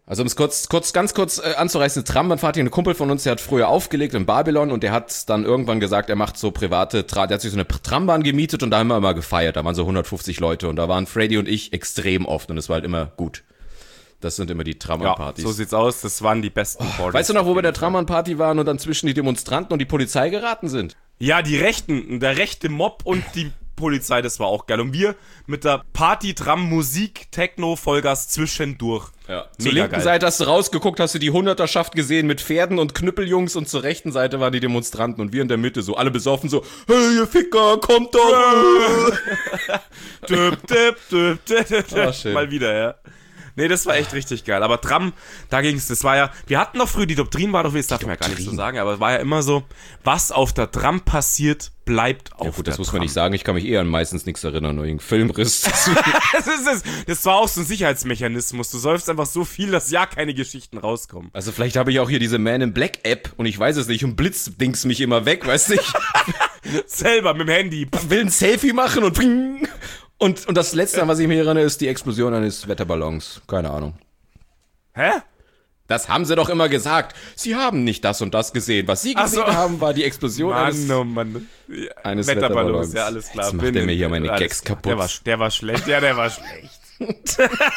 Also um es kurz, kurz, ganz kurz äh, anzureißen, eine Trambahnfahrt, hier ein Kumpel von uns, der hat früher aufgelegt in Babylon und der hat dann irgendwann gesagt, er macht so private, Tra- der hat sich so eine Trambahn gemietet und da haben wir immer gefeiert, da waren so hundertfünfzig Leute und da waren Freddy und ich extrem oft und es war halt immer gut. Das sind immer die Trambahnpartys. Ja, so sieht's aus, das waren die besten Partys. Weißt du noch, wo wir bei der Trambahnparty waren und dann zwischen die Demonstranten und die Polizei geraten sind? Ja, die Rechten, der rechte Mob und die Polizei, das war auch geil. Und wir mit der Party, Tram, Musik, Techno, Vollgas zwischendurch. Ja. Zur linken geil. Seite hast du rausgeguckt, hast du die Hunderterschaft gesehen mit Pferden und Knüppeljungs und zur rechten Seite waren die Demonstranten und wir in der Mitte so, alle besoffen so, hey, ihr Ficker, kommt doch! döp, döp, döp, döp, döp. Oh, schön. Mal wieder, ja. Nee, das war echt richtig geil. Aber Tram, da ging's, das war ja, wir hatten noch früher, die Doktrin war doch, das darf man ja gar nicht so sagen, aber es war ja immer so, was auf der Tram passiert, bleibt auf ja, gut, der das muss Tram. man nicht sagen, ich kann mich eher an meistens nichts erinnern, nur irgendein Filmriss. das, ist, das, das war auch so ein Sicherheitsmechanismus. Du säufst einfach so viel, dass ja keine Geschichten rauskommen. Also vielleicht habe ich auch hier diese Man in Black App und ich weiß es nicht und blitzdings mich immer weg, weißt du? Selber mit dem Handy. Will ein Selfie machen und bring. Und, und das Letzte, an was ich mich erinnere, ist die Explosion eines Wetterballons. Keine Ahnung. Hä? Das haben sie doch immer gesagt. Sie haben nicht das und das gesehen. Was sie gesehen so. haben, war die Explosion Mann, eines, oh Mann. eines Wetterballons. Wetterballons. Ja, alles klar. Jetzt macht der mir hier meine Gags kaputt. Der war, der war schlecht. Ja, der war schlecht.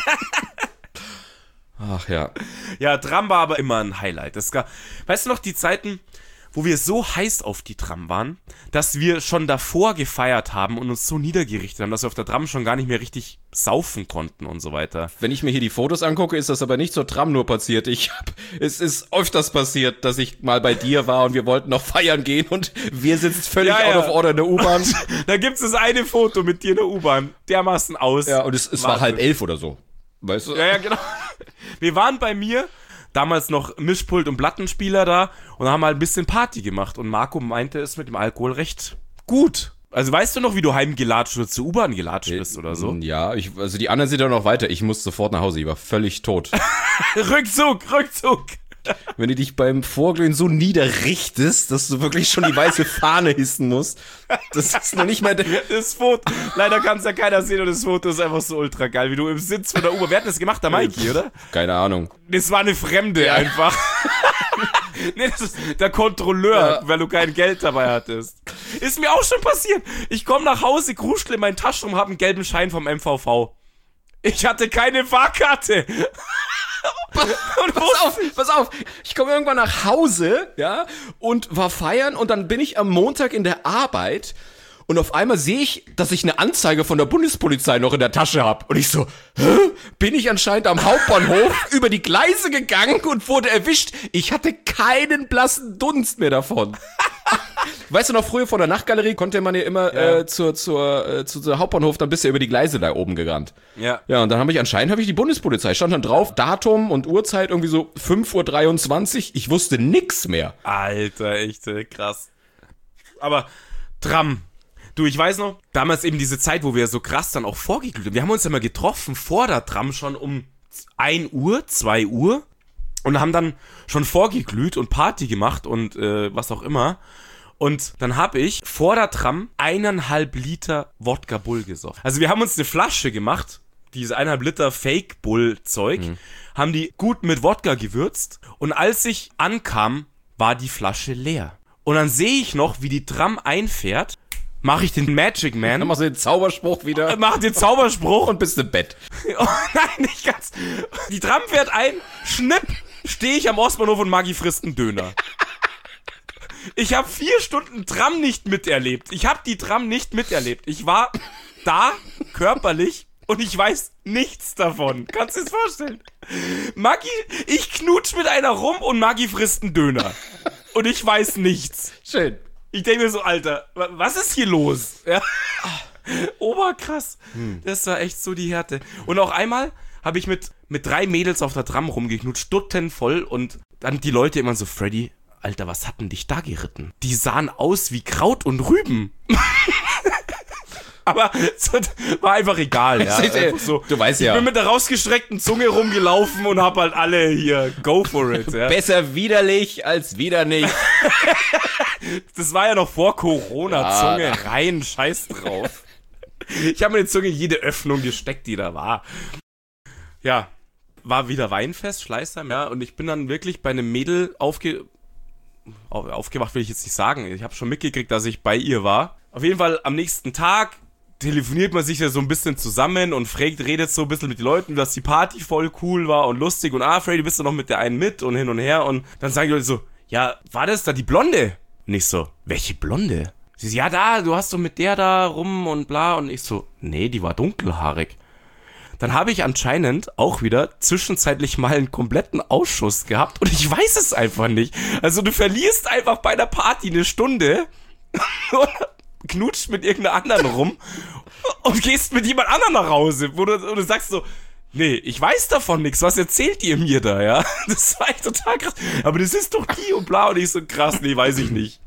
Ach ja. Ja, Tram war aber immer ein Highlight. Das gar, weißt du noch, die Zeiten, wo wir so heiß auf die Tram waren, dass wir schon davor gefeiert haben und uns so niedergerichtet haben, dass wir auf der Tram schon gar nicht mehr richtig saufen konnten und so weiter. Wenn ich mir hier die Fotos angucke, ist das aber nicht zur Tram nur passiert. Ich hab, es ist öfters passiert, dass ich mal bei dir war und wir wollten noch feiern gehen und wir sitzen völlig ja, ja. out of order in der U-Bahn. Da gibt's das eine Foto mit dir in der U-Bahn, dermaßen aus. Ja, und es, es war halb elf oder so. Weißt du? Ja, ja, genau. Wir waren bei mir, damals noch Mischpult und Plattenspieler da und haben halt ein bisschen Party gemacht und Marco meinte es mit dem Alkohol recht gut. Also weißt du noch, wie du heimgelatscht oder zur U-Bahn gelatscht bist oder so? Ja, ich, also die anderen sind ja noch weiter. Ich muss sofort nach Hause, ich war völlig tot. Rückzug, Rückzug. Wenn du dich beim Vorglühen so niederrichtest, dass du wirklich schon die weiße Fahne hissen musst, das ist noch nicht mal der... Das Foto, leider kann es ja keiner sehen und das Foto ist einfach so ultra geil, wie du im Sitz von der U-Bahn. Wer hat das gemacht? Der Mikey, oder? Keine Ahnung. Das war eine Fremde ja. einfach. Nee, das ist der Kontrolleur, ja. weil du kein Geld dabei hattest. Ist mir auch schon passiert. Ich komme nach Hause, kruschle in meinen Taschen und habe einen gelben Schein vom M V V. Ich hatte keine Fahrkarte. Und pass auf, pass auf, ich komme irgendwann nach Hause, ja, und war feiern und dann bin ich am Montag in der Arbeit und auf einmal sehe ich, dass ich eine Anzeige von der Bundespolizei noch in der Tasche habe. Und ich so, hä? Bin ich anscheinend am Hauptbahnhof über die Gleise gegangen und wurde erwischt. Ich hatte keinen blassen Dunst mehr davon. Weißt du noch, früher vor der Nachtgalerie konnte man ja immer ja. Äh, zur, zur, äh, zu zur Hauptbahnhof, dann bist du ja über die Gleise da oben gerannt. Ja. Ja, und dann habe ich anscheinend habe ich die Bundespolizei, stand dann drauf, Datum und Uhrzeit irgendwie so fünf Uhr dreiundzwanzig. Ich wusste nix mehr. Alter, echt krass. Aber Tram. Du, ich weiß noch, damals eben diese Zeit, wo wir so krass dann auch vorgeglüht haben. Wir haben uns ja mal getroffen vor der Tram schon um ein Uhr, zwei Uhr und haben dann schon vorgeglüht und Party gemacht und äh, was auch immer. Und dann habe ich vor der Tram eineinhalb Liter Wodka Bull gesoffen. Also wir haben uns eine Flasche gemacht, diese eineinhalb Liter Fake Bull Zeug, mhm. haben die gut mit Wodka gewürzt und als ich ankam, war die Flasche leer. Und dann sehe ich noch, wie die Tram einfährt, mache ich den Magic Man. Dann machst du den Zauberspruch wieder. Mach den Zauberspruch. Und bist im Bett. Oh nein, nicht ganz. Die Tram fährt ein, schnipp, stehe ich am Ostbahnhof und Maggi frisst einen Döner. Ich habe vier Stunden Tram nicht miterlebt. Ich habe die Tram nicht miterlebt. Ich war da, körperlich, und ich weiß nichts davon. Kannst du dir das vorstellen? Maggi, ich knutsch mit einer rum und Maggi frisst einen Döner. Und ich weiß nichts. Schön. Ich denke mir so, Alter, was ist hier los? Ja. Oberkrass. Hm. Das war echt so die Härte. Und auch einmal habe ich mit, mit drei Mädels auf der Tram rumgeknutscht, stuttenvoll, und dann die Leute immer so, Freddy, Alter, was hat denn dich da geritten? Die sahen aus wie Kraut und Rüben. Aber so, war einfach egal, ja. Einfach so. Du weißt ja. Ich bin mit der rausgestreckten Zunge rumgelaufen und hab halt alle hier, go for it, ja. Besser widerlich als wieder nicht. Das war ja noch vor Corona, ja. Zunge rein, scheiß drauf. Ich habe mir die Zunge in jede Öffnung gesteckt, die da war. Ja, war wieder Weinfest, Schleißheim, ja, und ich bin dann wirklich bei einem Mädel aufge... Auf, aufgewacht will ich jetzt nicht sagen. Ich habe schon mitgekriegt, dass ich bei ihr war. Auf jeden Fall am nächsten Tag telefoniert man sich ja so ein bisschen zusammen und fragt, redet so ein bisschen mit den Leuten, dass die Party voll cool war und lustig und ah, Freddy, bist du noch mit der einen mit und hin und her und dann sagen die Leute so, ja, war das da die Blonde? Und ich so, welche Blonde? Sie so, ja da, du hast so mit der da rum und bla und ich so, nee, die war dunkelhaarig. Dann habe ich anscheinend auch wieder zwischenzeitlich mal einen kompletten Ausschuss gehabt und ich weiß es einfach nicht. Also du verlierst einfach bei der Party eine Stunde und knutscht mit irgendeiner anderen rum und gehst mit jemand anderem nach Hause, wo du, wo du sagst so, nee, ich weiß davon nichts, was erzählt ihr mir da, ja? Das war echt total krass. Aber das ist doch die und bla und ich so, krass, nee, weiß ich nicht.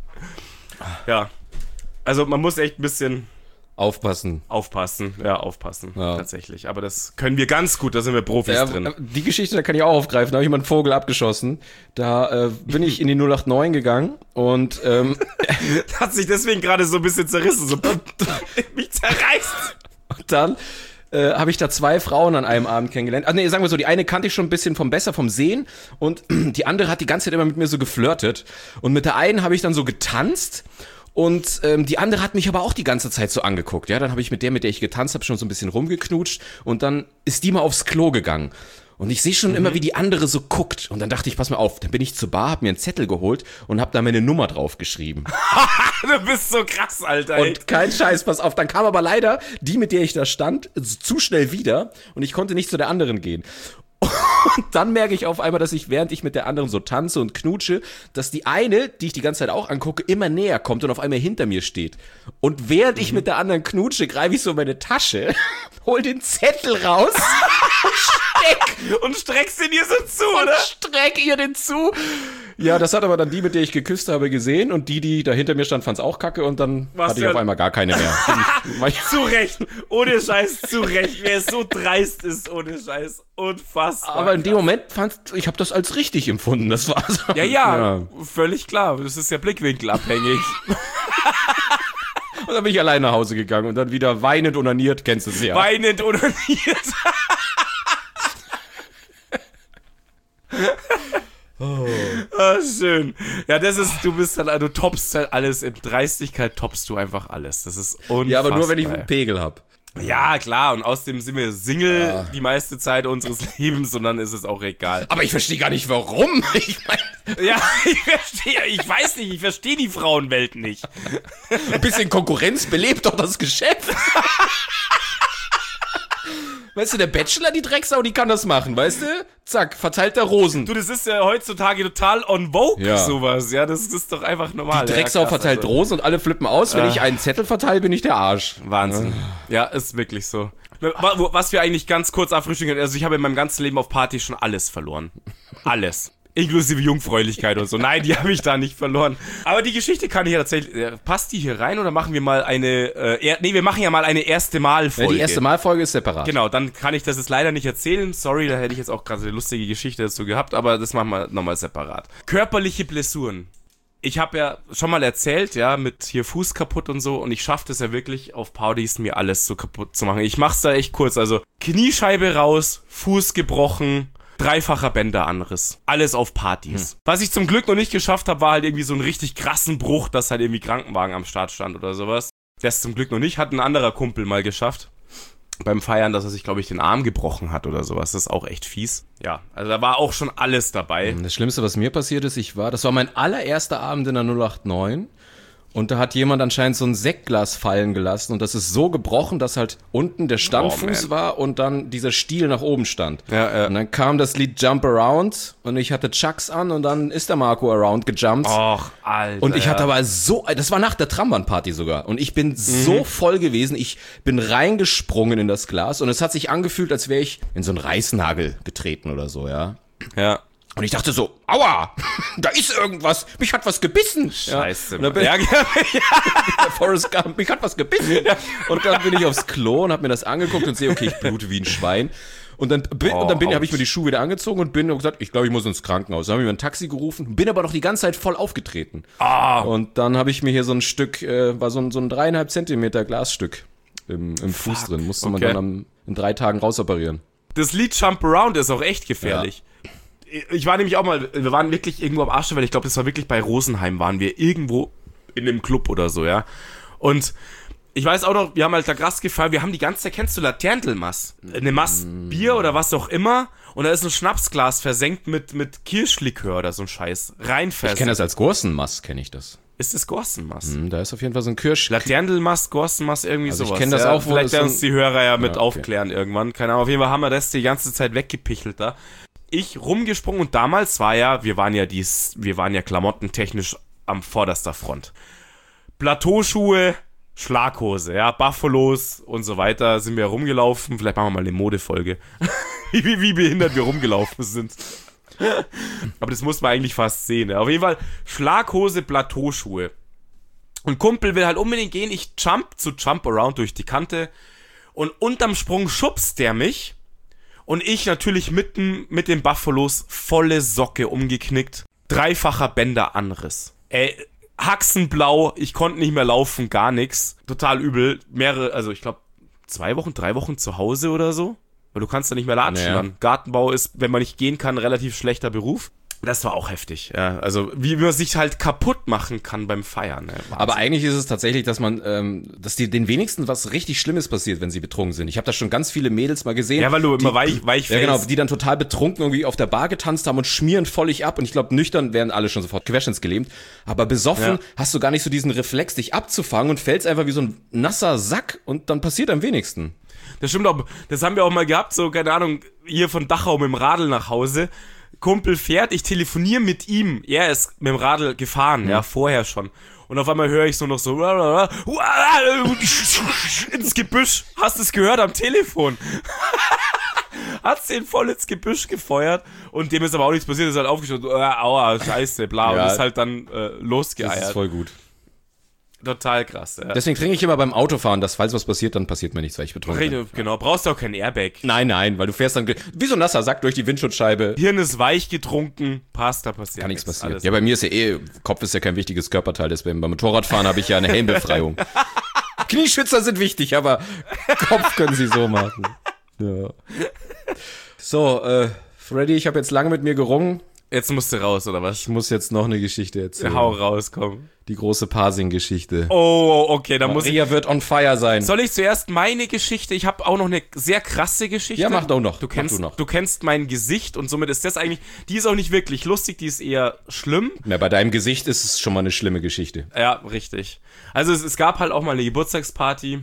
Ja, also man muss echt ein bisschen... Aufpassen. Aufpassen, ja, aufpassen, ja. Tatsächlich. Aber das können wir ganz gut, da sind wir Profis ja, drin. Die Geschichte, da kann ich auch aufgreifen, da habe ich mal einen Vogel abgeschossen. Da äh, bin ich in die null acht neun gegangen und ähm, hat sich deswegen gerade so ein bisschen zerrissen, so mich zerreißt. Und dann äh, habe ich da zwei Frauen an einem Abend kennengelernt. Also nee, sagen wir so, die eine kannte ich schon ein bisschen vom besser, vom Sehen und die andere hat die ganze Zeit immer mit mir so geflirtet. Und mit der einen habe ich dann so getanzt. Und ähm, die andere hat mich aber auch die ganze Zeit so angeguckt. Ja, dann habe ich mit der, mit der ich getanzt habe, schon so ein bisschen rumgeknutscht. Und dann ist die mal aufs Klo gegangen. Und ich sehe schon mhm. immer, wie die andere so guckt. Und dann dachte ich, pass mal auf, dann bin ich zur Bar, hab mir einen Zettel geholt und hab da meine Nummer drauf geschrieben. Du bist so krass, Alter. Ey. Und kein Scheiß, pass auf. Dann kam aber leider die, mit der ich da stand, zu schnell wieder. Und ich konnte nicht zu der anderen gehen. Und dann merke ich auf einmal, dass ich, während ich mit der anderen so tanze und knutsche, dass die eine, die ich die ganze Zeit auch angucke, immer näher kommt und auf einmal hinter mir steht. Und während mhm. ich mit der anderen knutsche, greife ich so in meine Tasche, hol den Zettel raus und steck. Und streckst ihn ihr so zu, und oder? streck ihr den zu. Ja, das hat aber dann die, mit der ich geküsst habe, gesehen und die, die da hinter mir stand, fand's auch kacke und dann Was hatte ich auf einmal gar keine mehr. Zu Recht, ohne Scheiß, zu Recht. Wer so dreist ist, ohne Scheiß, unfassbar. Aber in dem Moment fand ich, habe das als richtig empfunden. Das war so. Ja, ja, ja, völlig klar. Das ist ja blickwinkelabhängig. Und dann bin ich allein nach Hause gegangen und dann wieder weinend onaniert, kennst du es ja. Weinend onaniert. Oh. Ah, schön. Ja, das ist, du bist halt, du toppst halt alles, in Dreistigkeit toppst du einfach alles. Das ist unfassbar. Ja, aber nur, wenn ich einen Pegel hab. Ja, klar, und außerdem sind wir Single ja. die meiste Zeit unseres Lebens und dann ist es auch egal. Aber ich verstehe gar nicht, warum. Ich meine, ja, ich verstehe, ich weiß nicht, ich verstehe die Frauenwelt nicht. Ein bisschen Konkurrenz belebt doch das Geschäft. Weißt du, der Bachelor, die Drecksau, die kann das machen, weißt du? Zack, verteilt der Rosen. Du, das ist ja heutzutage total on vogue, ja. sowas. Ja, das ist doch einfach normal. Die Drecksau ja, krass, verteilt also. Rosen und alle flippen aus. Wenn äh. ich einen Zettel verteile, bin ich der Arsch. Wahnsinn. Ja, ist wirklich so. Was wir eigentlich ganz kurz abfrühstücken können, also ich habe in meinem ganzen Leben auf Partys schon alles verloren. Alles. Inklusive Jungfräulichkeit und so. Nein, die habe ich da nicht verloren. Aber die Geschichte kann ich ja tatsächlich... Passt die hier rein oder machen wir mal eine... Äh, er, nee, wir machen ja mal eine erste Mal-Folge. Ja, die erste Mal-Folge ist separat. Genau, dann kann ich das jetzt leider nicht erzählen. Sorry, da hätte ich jetzt auch gerade eine lustige Geschichte dazu gehabt, aber das machen wir nochmal separat. Körperliche Blessuren. Ich habe ja schon mal erzählt, ja, mit hier Fuß kaputt und so, und ich schaffe das ja wirklich auf Partys, mir alles so kaputt zu machen. Ich mach's da echt kurz, also Kniescheibe raus, Fuß gebrochen, dreifacher Bänderanriss. Alles auf Partys. Hm. Was ich zum Glück noch nicht geschafft habe, war halt irgendwie so einen richtig krassen Bruch, dass halt irgendwie Krankenwagen am Start stand oder sowas. Das zum Glück noch nicht, hat ein anderer Kumpel mal geschafft. Beim Feiern, dass er sich, glaube ich, den Arm gebrochen hat oder sowas. Das ist auch echt fies. Ja, also da war auch schon alles dabei. Das Schlimmste, was mir passiert ist, ich war, das war mein allererster Abend in der null acht neun. Und da hat jemand anscheinend so ein Sektglas fallen gelassen und das ist so gebrochen, dass halt unten der Standfuß oh, war und dann dieser Stiel nach oben stand. Ja, ja. Und dann kam das Lied Jump Around und ich hatte Chucks an und dann ist der Marco Around gejumpt. Och, Alter. Und ich hatte aber so, das war nach der Trambahnparty sogar und ich bin mhm. so voll gewesen, ich bin reingesprungen in das Glas und es hat sich angefühlt, als wäre ich in so einen Reißnagel getreten oder so, ja. Ja. Und ich dachte so, aua, da ist irgendwas, mich hat was gebissen. Scheiße. Ja. Und dann bin ja, ich, ja. Forrest Gump, mich hat was gebissen. Ja. Und dann bin ich aufs Klo und hab mir das angeguckt und sehe, okay, ich blute wie ein Schwein. Und dann, bin, oh, und dann bin, habe ich mir die Schuhe wieder angezogen und bin und gesagt, ich glaube, ich muss ins Krankenhaus. Dann habe ich mir ein Taxi gerufen, bin aber noch die ganze Zeit voll aufgetreten. Ah. Und dann habe ich mir hier so ein Stück, äh, war so ein, so ein dreieinhalb Zentimeter Glasstück im, im Fuß drin. Musste man okay. dann am, in drei Tagen rausoperieren. das Lied Jump Around ist auch echt gefährlich. Ja. Ich war nämlich auch mal, wir waren wirklich irgendwo am Arsch, weil ich glaube, das war wirklich bei Rosenheim, waren wir irgendwo in einem Club oder so, ja. Und ich weiß auch noch, wir haben halt da krass gefeiert, wir haben die ganze Zeit, kennst du Laterntelmass? Eine Mass Bier oder was auch immer und da ist ein Schnapsglas versenkt mit, mit Kirschlikör oder so ein Scheiß. Rein versenkt. Ich kenne das als Gorsenmass, kenne ich das. Ist das Gorsenmass? Hm, da ist auf jeden Fall so ein Kirsch... Laterntelmass, Gorsenmass, irgendwie also sowas. Ich kenne das ja, auch, wo vielleicht werden so uns die Hörer ja mit ja, okay. aufklären irgendwann. Keine Ahnung, auf jeden Fall haben wir das die ganze Zeit weggepichelt da. Ich rumgesprungen und damals war ja, wir waren ja dies, wir waren ja klamottentechnisch am vorderster Front. Plateauschuhe, Schlaghose, ja, Buffalos und so weiter sind wir rumgelaufen. Vielleicht machen wir mal eine Modefolge. wie, wie, wie behindert wir rumgelaufen sind. Aber das muss man eigentlich fast sehen. Ja. Auf jeden Fall Schlaghose, Plateauschuhe. Und Kumpel will halt unbedingt gehen. Ich jump zu Jump Around durch die Kante. Und unterm Sprung schubst der mich. Und ich natürlich mitten mit den Buffalos volle Socke umgeknickt. Dreifacher Bänderanriss. Ey, Haxenblau. Ich konnte nicht mehr laufen, gar nichts. Total übel. Mehrere, also ich glaube zwei Wochen, drei Wochen zu Hause oder so. Weil du kannst da nicht mehr latschen naja. dann. Gartenbau ist, wenn man nicht gehen kann, ein relativ schlechter Beruf. Das war auch heftig, ja. Also, wie man sich halt kaputt machen kann beim Feiern. Ne? Aber eigentlich ist es tatsächlich, dass man, ähm, dass die, den wenigsten was richtig Schlimmes passiert, wenn sie betrunken sind. Ich habe da schon ganz viele Mädels mal gesehen. Ja, weil du die, immer weich, weich Ja, genau, die dann total betrunken irgendwie auf der Bar getanzt haben und schmieren völlig ab. Und ich glaube, nüchtern werden alle schon sofort querschnittsgelähmt. Aber besoffen ja. hast du gar nicht so diesen Reflex, dich abzufangen und fällst einfach wie so ein nasser Sack und dann passiert am wenigsten. Das stimmt auch, das haben wir auch mal gehabt, so, keine Ahnung, hier von Dachau mit dem Radl nach Hause. Kumpel fährt, ich telefoniere mit ihm. Er ist mit dem Radl gefahren, mhm. ja, vorher schon. Und auf einmal höre ich so noch so ins Gebüsch. Hast du es gehört am Telefon? Hat's den voll ins Gebüsch gefeuert und dem ist aber auch nichts passiert, ist halt aufgeschaut, äh, aua, scheiße, bla, ja, und ist halt dann äh, losgeeiert. Das ist voll gut. Total krass, ja. Deswegen trinke ich immer beim Autofahren, dass falls was passiert, dann passiert mir nichts, weil ich betrunken bin. Genau, brauchst du auch kein Airbag. Nein, nein, weil du fährst dann wie so ein nasser Sack durch die Windschutzscheibe. Hirn ist weich getrunken, passt, da passiert Kann nichts passieren. Alles Ja, bei mir ist ja eh, Kopf ist ja kein wichtiges Körperteil, deswegen beim Motorradfahren habe ich ja eine Helmbefreiung. Knieschützer sind wichtig, aber Kopf können sie so machen. Ja. So, äh, Freddy, ich habe jetzt lange mit mir gerungen. Jetzt musst du raus, oder was? Ich muss jetzt noch eine Geschichte erzählen. Hau raus, komm. Die große Parsing-Geschichte. Oh, okay, dann muss ich... Maria wird on fire sein. Soll ich zuerst meine Geschichte? Ich habe auch noch eine sehr krasse Geschichte. Ja, mach doch noch. Du kennst, mach du noch. Du kennst mein Gesicht und somit ist das eigentlich... Die ist auch nicht wirklich lustig, die ist eher schlimm. Na, bei deinem Gesicht ist es schon mal eine schlimme Geschichte. Ja, richtig. Also es, es gab halt auch mal eine Geburtstagsparty.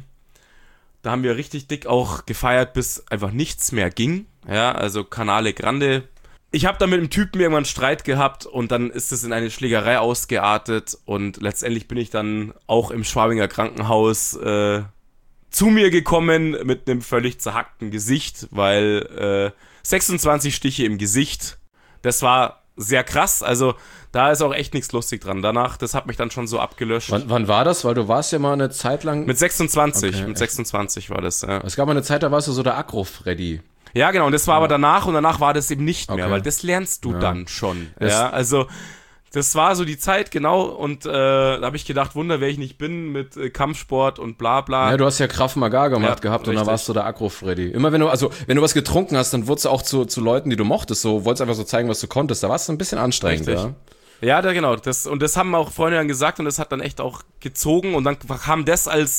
Da haben wir richtig dick auch gefeiert, bis einfach nichts mehr ging. Ja, also Canale Grande... Ich habe da mit einem Typen irgendwann Streit gehabt und dann ist es in eine Schlägerei ausgeartet und letztendlich bin ich dann auch im Schwabinger Krankenhaus äh, zu mir gekommen mit einem völlig zerhackten Gesicht, weil äh, sechsundzwanzig Stiche im Gesicht, das war sehr krass, also da ist auch echt nichts lustig dran. Danach, das hat mich dann schon so abgelöscht. Wann, wann war das? Weil du warst ja mal eine Zeit lang... Mit sechsundzwanzig, Okay, mit echt? sechsundzwanzig war das, ja. Es gab mal eine Zeit, da warst du so der Agro-Freddy. Ja, genau, und das war aber danach und danach war das eben nicht mehr, Okay. weil das lernst du Ja. dann schon. Das- ja, also das war so die Zeit, genau, und äh, da habe ich gedacht, Wunder, wer ich nicht bin mit äh, Kampfsport und bla bla. Ja, du hast ja Krav Maga gemacht Ja, gehabt und richtig. dann warst du der Agro-Freddy. Immer wenn du, also wenn du was getrunken hast, dann wurdest du auch zu, zu Leuten, die du mochtest, so, wolltest einfach so zeigen, was du konntest. Da warst du ein bisschen anstrengend, Richtig. ja. Ja, da, genau, das, und das haben auch Freunde dann gesagt und das hat dann echt auch gezogen und dann kam das als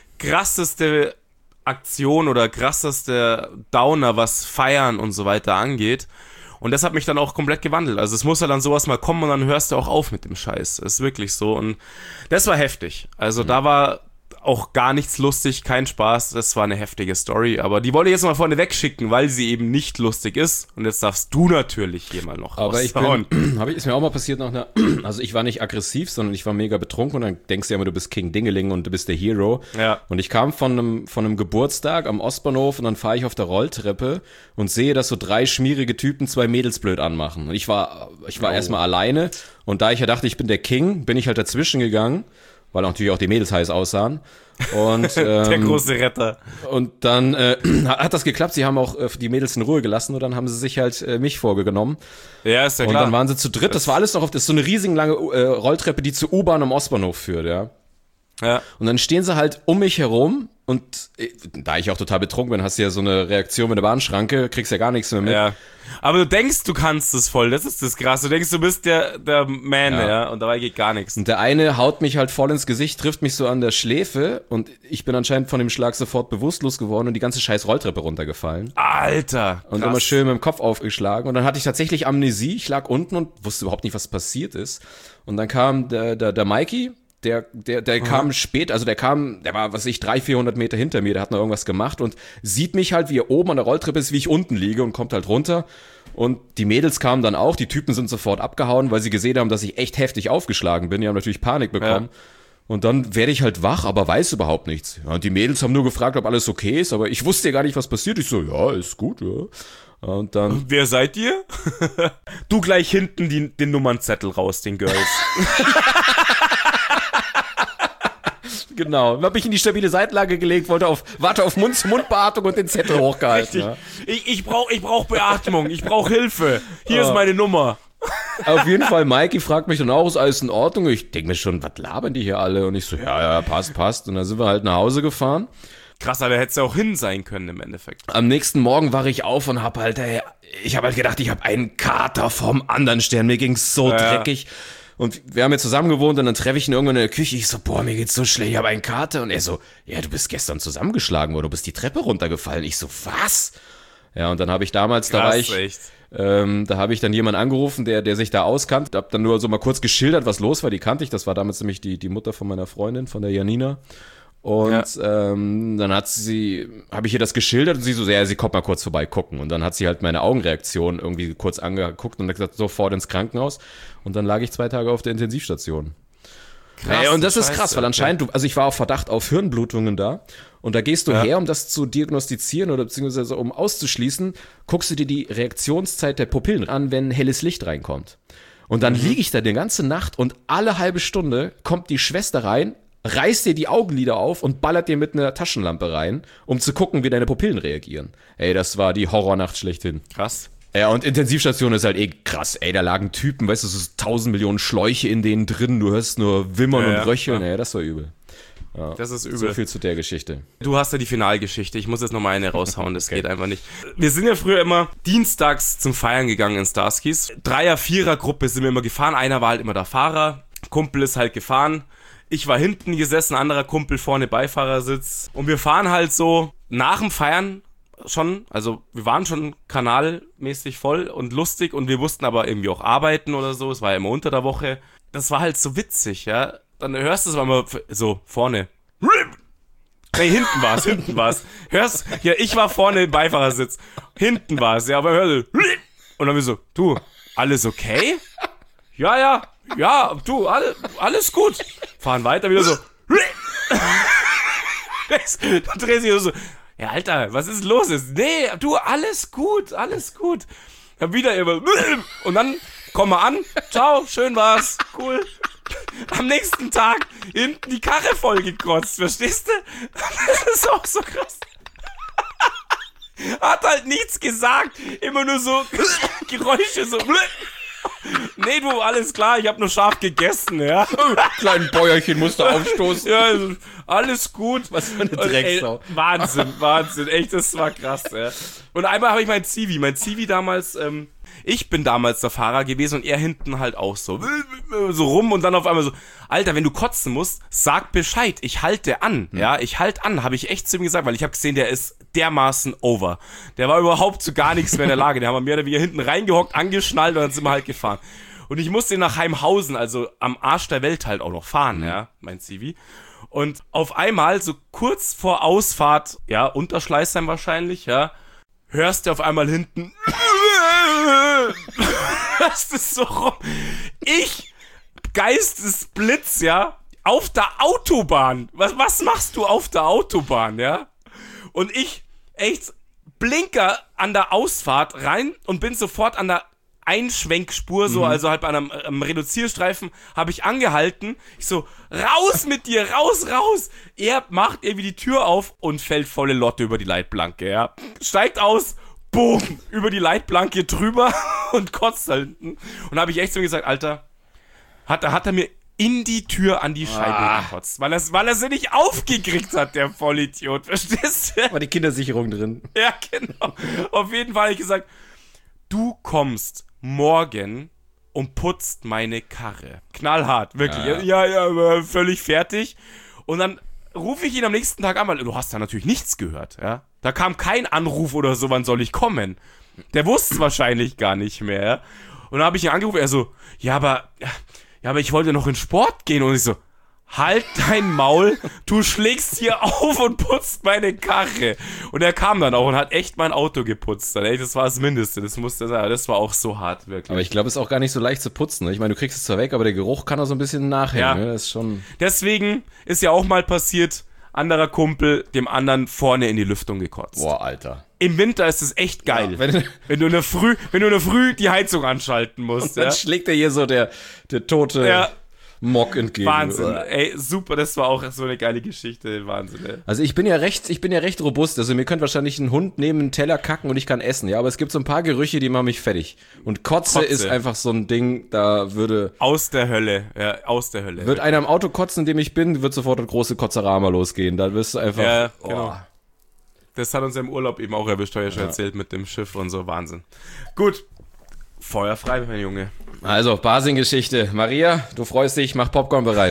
krasseste Aktion oder krasseste Downer, was Feiern und so weiter angeht. Und das hat mich dann auch komplett gewandelt. Also es muss ja dann sowas mal kommen und dann hörst du auch auf mit dem Scheiß. Das ist wirklich so. Und das war heftig. Also mhm. da war auch gar nichts lustig, kein Spaß. Das war eine heftige Story. Aber die wollte ich jetzt mal vorne wegschicken, weil sie eben nicht lustig ist. Und jetzt darfst du natürlich hier mal noch Aber ich raushauen. bin, hab ich, ist mir auch mal passiert nach einer, also ich war nicht aggressiv, sondern ich war mega betrunken und dann denkst du ja immer, du bist King Dingeling und du bist der Hero. Ja. Und ich kam von einem, von einem Geburtstag am Ostbahnhof und dann fahre ich auf der Rolltreppe und sehe, dass so drei schmierige Typen zwei Mädels blöd anmachen. Und ich war, ich war Oh. erstmal alleine und da ich ja dachte, ich bin der King, bin ich halt dazwischen gegangen, weil natürlich auch die Mädels heiß aussahen. Und, ähm, Der große Retter. Und dann äh, hat das geklappt. Sie haben auch äh, die Mädels in Ruhe gelassen und dann haben sie sich halt äh, mich vorgenommen. Ja, ist ja Und klar. dann waren sie zu dritt. Das war alles noch auf, das ist so eine riesig lange äh, Rolltreppe, die zur U-Bahn am Ostbahnhof führt, ja. ja. Und dann stehen sie halt um mich herum Und äh, da ich auch total betrunken bin, hast du ja so eine Reaktion mit der Bahnschranke, kriegst ja gar nichts mehr mit. Ja. Aber du denkst, du kannst es voll, das ist das Krasse. Du denkst, du bist der, der Man, ja. ja, und dabei geht gar nichts. Und der eine haut mich halt voll ins Gesicht, trifft mich so an der Schläfe und ich bin anscheinend von dem Schlag sofort bewusstlos geworden und die ganze scheiß Rolltreppe runtergefallen. Alter, Und krass. immer schön mit dem Kopf aufgeschlagen. Und dann hatte ich tatsächlich Amnesie, ich lag unten und wusste überhaupt nicht, was passiert ist. Und dann kam der, der, der Mikey, Der, der, der kam spät, also der kam, der war, was weiß ich, dreihundert, vierhundert Meter hinter mir, der hat noch irgendwas gemacht und sieht mich halt, wie er oben an der Rolltreppe ist, wie ich unten liege und kommt halt runter. Und die Mädels kamen dann auch, die Typen sind sofort abgehauen, weil sie gesehen haben, dass ich echt heftig aufgeschlagen bin. Die haben natürlich Panik bekommen. Ja. Und dann werde ich halt wach, aber weiß überhaupt nichts. Ja, und die Mädels haben nur gefragt, ob alles okay ist, aber ich wusste ja gar nicht, was passiert. Ich so, ja, ist gut, ja. Und dann. Wer seid ihr? Du gleich hinten die, den Nummernzettel raus, den Girls. Genau, dann hab ich in die stabile Seitenlage gelegt, wollte auf, warte auf Mund-zu-Mund-Beatmung und den Zettel hochgehalten. Ja. Ich, ich brauch, ich brauch Beatmung, ich brauch Hilfe. Hier ja. ist meine Nummer. Auf jeden Fall, Mikey fragt mich dann auch, ist alles in Ordnung? Ich denke mir schon, was labern die hier alle? Und ich so, ja, ja, passt, passt. Und dann sind wir halt nach Hause gefahren. Krass, aber hätte es ja auch hin sein können im Endeffekt. Am nächsten Morgen war ich auf und hab halt, ey, ich habe halt gedacht, ich habe einen Kater vom anderen Stern. Mir ging's so ja. dreckig. Und wir haben jetzt zusammen gewohnt und dann treffe ich ihn irgendwann in der Küche. Ich so, boah, mir geht's so schlecht, ich habe einen Kater. Und er so, ja, du bist gestern zusammengeschlagen worden, du bist die Treppe runtergefallen. Ich so, was? Ja, und dann habe ich damals, Krass, da war ich, echt. ähm, da habe ich dann jemanden angerufen, der der sich da auskannt. Hab dann nur so mal kurz geschildert, was los war. Die kannte ich, das war damals nämlich die die Mutter von meiner Freundin, von der Janina. Und ja. ähm, dann hat sie, habe ich ihr das geschildert und sie so, ja, sie kommt mal kurz vorbei gucken. Und dann hat sie halt meine Augenreaktion irgendwie kurz angeguckt und hat gesagt, sofort ins Krankenhaus. Und dann lag ich zwei Tage auf der Intensivstation. Krass, ja, und das ist Scheiße, krass, weil anscheinend, du, also ich war auf Verdacht auf Hirnblutungen da. Und da gehst du ja. her, um das zu diagnostizieren oder beziehungsweise um auszuschließen, guckst du dir die Reaktionszeit der Pupillen an, wenn helles Licht reinkommt. Und dann mhm. liege ich da die ganze Nacht und alle halbe Stunde kommt die Schwester rein, reißt dir die Augenlider auf und ballert dir mit einer Taschenlampe rein, um zu gucken, wie deine Pupillen reagieren. Ey, das war die Horrornacht schlechthin. Krass. Ja, und Intensivstation ist halt eh krass. Ey, da lagen Typen, weißt du, so tausend Millionen Schläuche in denen drin, du hörst nur Wimmern ja, und Röcheln. Ja, das war übel. Ja, das ist übel. So viel zu der Geschichte. Du hast ja die Finalgeschichte. Ich muss jetzt noch mal eine raushauen. Das okay. geht einfach nicht. Wir sind ja früher immer dienstags zum Feiern gegangen in Starskis. Dreier-, Vierer-Gruppe sind wir immer gefahren. Einer war halt immer der Fahrer. Kumpel ist halt gefahren. Ich war hinten gesessen, anderer Kumpel vorne Beifahrersitz. Und wir fahren halt so nach dem Feiern schon, also wir waren schon kanalmäßig voll und lustig und wir mussten aber irgendwie auch arbeiten oder so. Es war ja immer unter der Woche. Das war halt so witzig, ja. Dann hörst du es immer so vorne. Nee, hinten war es, hinten war es. Hörst, ja, ich war vorne im Beifahrersitz. Hinten war es, ja, aber hörst du. Und dann wir so, du, alles okay? Ja, ja, ja, du, alle, alles gut. Fahren weiter, wieder so. Dann drehst du so, ja, Alter, was ist los? Nee, du, alles gut, alles gut. Dann wieder immer, und dann kommen wir an, ciao, schön war's, cool. Am nächsten Tag hinten die Karre voll gekotzt, verstehst du? Das ist auch so krass. Hat halt nichts gesagt, immer nur so Geräusche, so. Nee, du, alles klar, ich hab nur scharf gegessen, ja. Kleinen Bäuerchen musst du aufstoßen. Ja, also, alles gut. Was für eine Drecksau. Ey, Wahnsinn, Wahnsinn, echt, das war krass, ja. Und einmal habe ich mein Zivi, mein Zivi damals, ähm, ich bin damals der Fahrer gewesen und er hinten halt auch so, so rum und dann auf einmal so, Alter, wenn du kotzen musst, sag Bescheid, ich halte an, hm. ja, ich halte an, habe ich echt zu ihm gesagt, weil ich habe gesehen, der ist dermaßen over. Der war überhaupt zu gar nichts mehr in der Lage, den haben wir mehr oder weniger hinten reingehockt, angeschnallt und dann sind wir halt gefahren. Und ich musste nach Heimhausen, also am Arsch der Welt halt auch noch fahren, hm. ja, mein Zivi. Und auf einmal, so kurz vor Ausfahrt, ja, Unterschleißheim wahrscheinlich, ja, hörst du auf einmal hinten, hörst du so rum. Ich, Geistesblitz, ja, auf der Autobahn. Was, was machst du auf der Autobahn, ja? Und ich, echt, Blinker an der Ausfahrt rein und bin sofort an der Einschwenkspur, so, mhm. also halt bei einem, einem Reduzierstreifen, habe ich angehalten. Ich so, raus mit dir, raus, raus. Er macht irgendwie die Tür auf und fällt volle Lotte über die Leitplanke, ja. Steigt aus, boom, über die Leitplanke drüber und kotzt da hinten. Und habe ich echt so gesagt, Alter, hat, hat er mir in die Tür an die Scheibe Ah. gekotzt, weil er, weil er sie nicht aufgekriegt hat, der Vollidiot, verstehst du? War die Kindersicherung drin. Ja, genau. Auf jeden Fall habe ich gesagt, du kommst morgen und putzt meine Karre. Knallhart, wirklich. Ja, Ja, ja, ja, völlig fertig. Und dann rufe ich ihn am nächsten Tag an, weil du hast da natürlich nichts gehört, ja. Da kam kein Anruf oder so, wann soll ich kommen? Der wusste es wahrscheinlich gar nicht mehr, ja. Und dann habe ich ihn angerufen, er so, ja, aber, ja, aber ich wollte noch in Sport gehen. Und ich so, halt dein Maul, du schlägst hier auf und putzt meine Karre. Und er kam dann auch und hat echt mein Auto geputzt. Dann, ey, das war das Mindeste, das musste er sagen. Das war auch so hart, wirklich. Aber ich glaube, es ist auch gar nicht so leicht zu putzen. Ne? Ich meine, du kriegst es zwar weg, aber der Geruch kann auch so ein bisschen nachhängen. Ja. Ne? Das ist schon... Deswegen ist ja auch mal passiert, anderer Kumpel, dem anderen vorne in die Lüftung gekotzt. Boah, Alter. Im Winter ist es echt geil. Ja, wenn- wenn, du in der Früh, wenn du in der Früh die Heizung anschalten musst. Dann Ja? schlägt dir hier so der, der tote Ja. Mock entgegen. Wahnsinn. Ey, super, das war auch so eine geile Geschichte. Wahnsinn, ey. Also ich bin ja recht, ich bin ja recht robust. Also mir könnte wahrscheinlich ein Hund neben einen Teller kacken und ich kann essen. Ja, aber es gibt so ein paar Gerüche, die machen mich fertig. Und Kotze, Kotze. ist einfach so ein Ding, da würde... Aus der Hölle. Ja, aus der Hölle. Wird einer im Auto kotzen, in dem ich bin, wird sofort eine große Kotzerama losgehen. Da wirst du einfach... Ja, oh. genau. Das hat uns ja im Urlaub eben auch erwischt, habe ich ja schon erzählt, mit dem Schiff und so. Wahnsinn. Gut. Feuerfrei, mein Junge. Also, Basing-Geschichte. Maria, du freust dich, mach Popcorn bereit.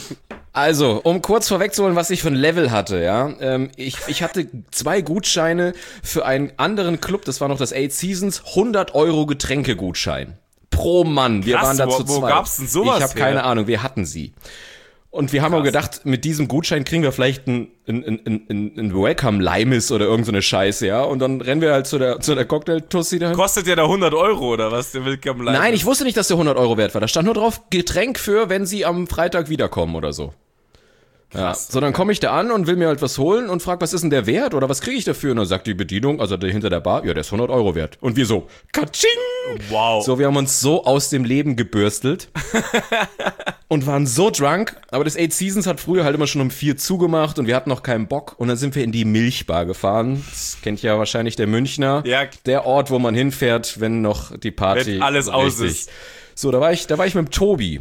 Also, um kurz vorwegzuholen, was ich für ein Level hatte, ja. Ähm, ich, ich hatte zwei Gutscheine für einen anderen Club, das war noch das Eight Seasons, hundert Euro Getränkegutschein. Pro Mann. Wir Krass, waren da wo- zu wo zweit. gab's denn sowas Ich habe her? keine Ahnung, wir hatten sie. Und wir haben auch gedacht, mit diesem Gutschein kriegen wir vielleicht ein, ein, ein, ein, ein Welcome-Limes oder irgend so eine Scheiße, ja. Und dann rennen wir halt zu der, zu der Cocktail-Tussi dahin. Kostet ja da hundert Euro, oder was? Der Willkommen Live. Nein, ich wusste nicht, dass der hundert Euro wert war. Da stand nur drauf, Getränk für, wenn sie am Freitag wiederkommen oder so. Ja, so dann komme ich da an und will mir halt was holen und frag, was ist denn der Wert oder was kriege ich dafür? Und dann sagt die Bedienung, also der hinter der Bar, ja, der ist hundert Euro wert. Und wir so, katsching! Wow. So, wir haben uns so aus dem Leben gebürstelt und waren so drunk. Aber das Eight Seasons hat früher halt immer schon um vier zugemacht und wir hatten noch keinen Bock. Und dann sind wir in die Milchbar gefahren. Das kennt ja wahrscheinlich der Münchner. Ja. Der Ort, wo man hinfährt, wenn noch die Party Wenn alles aus richtig- ist. So, da war ich, da war ich mit dem Tobi.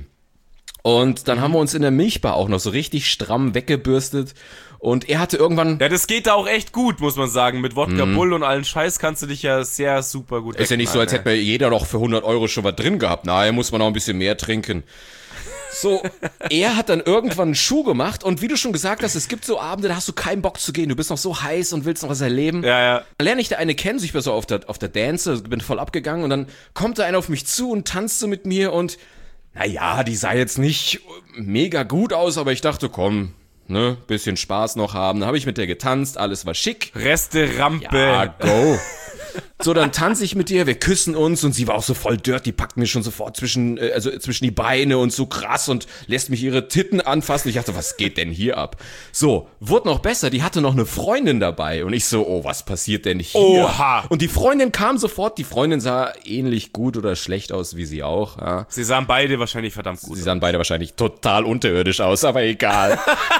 Und dann haben wir uns in der Milchbar auch noch so richtig stramm weggebürstet. Und er hatte irgendwann, Ja, das geht da auch echt gut, muss man sagen. Mit Wodka Bull und allen Scheiß kannst du dich ja sehr super gut ist ja nicht so, als hätte man jeder noch für hundert Euro schon was drin gehabt. Naja, muss man auch ein bisschen mehr trinken. So, er hat dann irgendwann einen Schuh gemacht und wie du schon gesagt hast, es gibt so Abende, da hast du keinen Bock zu gehen, du bist noch so heiß und willst noch was erleben. Ja, ja. Dann lerne ich da eine kennen, so ich bin so auf der, auf der Dance, bin voll abgegangen und dann kommt da einer auf mich zu und tanzt so mit mir und naja, die sah jetzt nicht mega gut aus, aber ich dachte, komm, ne, bisschen Spaß noch haben. Dann habe ich mit der getanzt, alles war schick. Reste Rampe. Ja, go. So, dann tanze ich mit ihr, wir küssen uns und sie war auch so voll dirt, die packt mir schon sofort zwischen, äh, also zwischen die Beine und so krass und lässt mich ihre Titten anfassen. Ich dachte, was geht denn hier ab? So, wurde noch besser, die hatte noch eine Freundin dabei und ich so, oh, was passiert denn hier? Oha. Und die Freundin kam sofort, die Freundin sah ähnlich gut oder schlecht aus wie sie auch, ja. Sie sahen beide wahrscheinlich verdammt gut Sie sahen beide wahrscheinlich total unterirdisch aus, aber egal.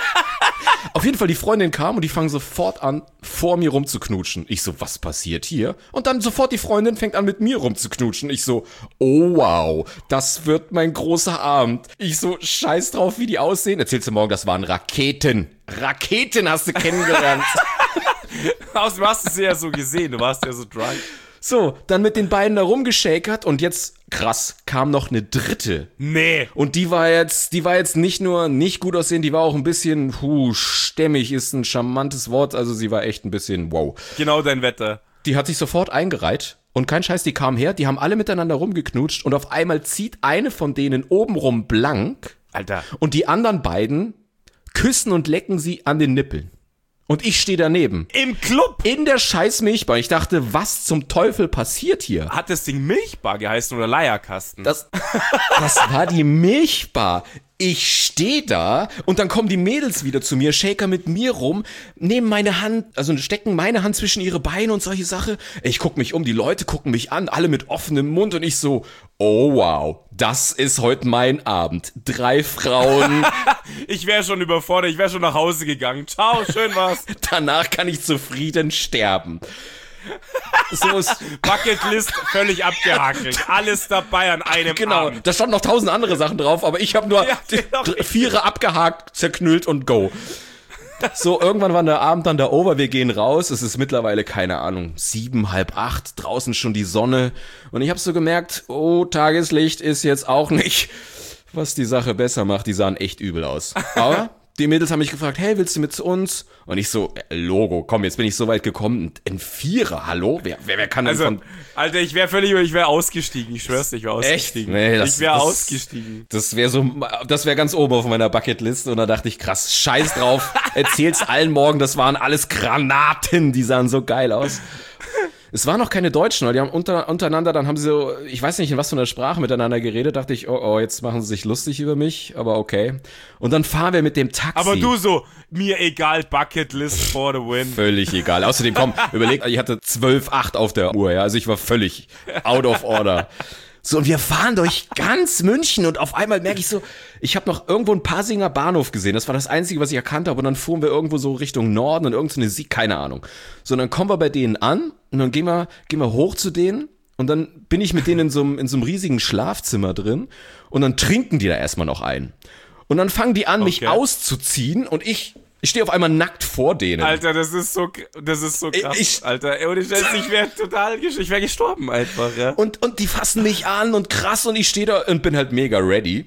Auf jeden Fall, die Freundin kam und die fangen sofort an, vor mir rumzuknutschen. Ich so, was passiert hier? Und dann sofort die Freundin fängt an, mit mir rumzuknutschen. Ich so, oh wow, das wird mein großer Abend. Ich so, scheiß drauf, wie die aussehen. Erzählst du morgen, das waren Raketen. Raketen hast du kennengelernt. Außerdem hast du sie ja so gesehen, du warst ja so drunk. So, dann mit den beiden da rumgeschakert und jetzt, krass, kam noch eine dritte. Nee. Und die war jetzt, die war jetzt nicht nur nicht gut aussehen, die war auch ein bisschen, puh, stämmig ist ein charmantes Wort, also sie war echt ein bisschen, wow. Genau dein Wetter. Die hat sich sofort eingereiht und kein Scheiß, die kam her, die haben alle miteinander rumgeknutscht und auf einmal zieht eine von denen obenrum blank Alter. und die anderen beiden küssen und lecken sie an den Nippeln. Und ich stehe daneben. Im Club In der scheiß Milchbar. Ich dachte, was zum Teufel passiert hier? hat das Ding Milchbar geheißen oder Leierkasten. Das, das war die Milchbar. Ich stehe da und dann kommen die Mädels wieder zu mir, shaker mit mir rum, nehmen meine Hand, also stecken meine Hand zwischen ihre Beine und solche Sachen. Ich guck mich um, die Leute gucken mich an, alle mit offenem Mund und ich so, oh wow, das ist heute mein Abend. Drei Frauen, Ich wäre schon überfordert, ich wäre schon nach Hause gegangen. Ciao, schön war's. danach kann ich zufrieden sterben. So ist, Bucketlist völlig abgehakt. Alles dabei an einem genau, Abend. da standen noch tausend andere Sachen drauf, aber ich habe nur Ja, die, genau. d- Viere abgehakt, zerknüllt und go. So, irgendwann war der Abend dann da over, wir gehen raus, es ist mittlerweile, keine Ahnung, sieben, halb acht, draußen schon die Sonne und ich habe so gemerkt, oh, Tageslicht ist jetzt auch nicht, was die Sache besser macht, die sahen echt übel aus. Aber die Mädels haben mich gefragt, hey, willst du mit zu uns? Und ich so, äh, Logo, komm, jetzt bin ich so weit gekommen, ein Vierer, hallo? Wer, wer, wer kann denn Also, von... Alter, ich wäre völlig, ich wäre ausgestiegen. Ich schwör's dir, ich wäre ausgestiegen. Nee, das- ich wäre das- ausgestiegen. Das wäre so, das wäre ganz oben auf meiner Bucketlist und da dachte ich, krass, scheiß drauf, erzähl's allen morgen, das waren alles Granaten, die sahen so geil aus. Es waren noch keine Deutschen, weil die haben unter, untereinander, dann haben sie so, ich weiß nicht, in was für einer Sprache miteinander geredet, dachte ich, oh, oh, jetzt machen sie sich lustig über mich, aber okay. Und dann fahren wir mit dem Taxi. Aber du so, mir egal, Bucketlist for the win. Völlig egal. Außerdem, komm, überleg, ich hatte zwölf acht auf der Uhr, ja, also ich war völlig out of order. So, und wir fahren durch ganz München und auf einmal merke ich so, ich habe noch irgendwo einen Pasinger Bahnhof gesehen. Das war das Einzige, was ich erkannt habe. Und dann fuhren wir irgendwo so Richtung Norden und irgendeine Sieg, keine Ahnung. So, und dann kommen wir bei denen an und dann gehen wir, gehen wir hoch zu denen und dann bin ich mit denen in so einem, in so einem riesigen Schlafzimmer drin und dann trinken die da erstmal noch ein. Und dann fangen die an, mich Okay. auszuziehen und ich, ich stehe auf einmal nackt vor denen. Alter, das ist so, das ist so krass. Ich- Alter, ey, ohne Scheiß, ich wäre total, ges- ich wäre gestorben einfach, ja. Und, und die fassen mich an und krass und ich stehe da und bin halt mega ready.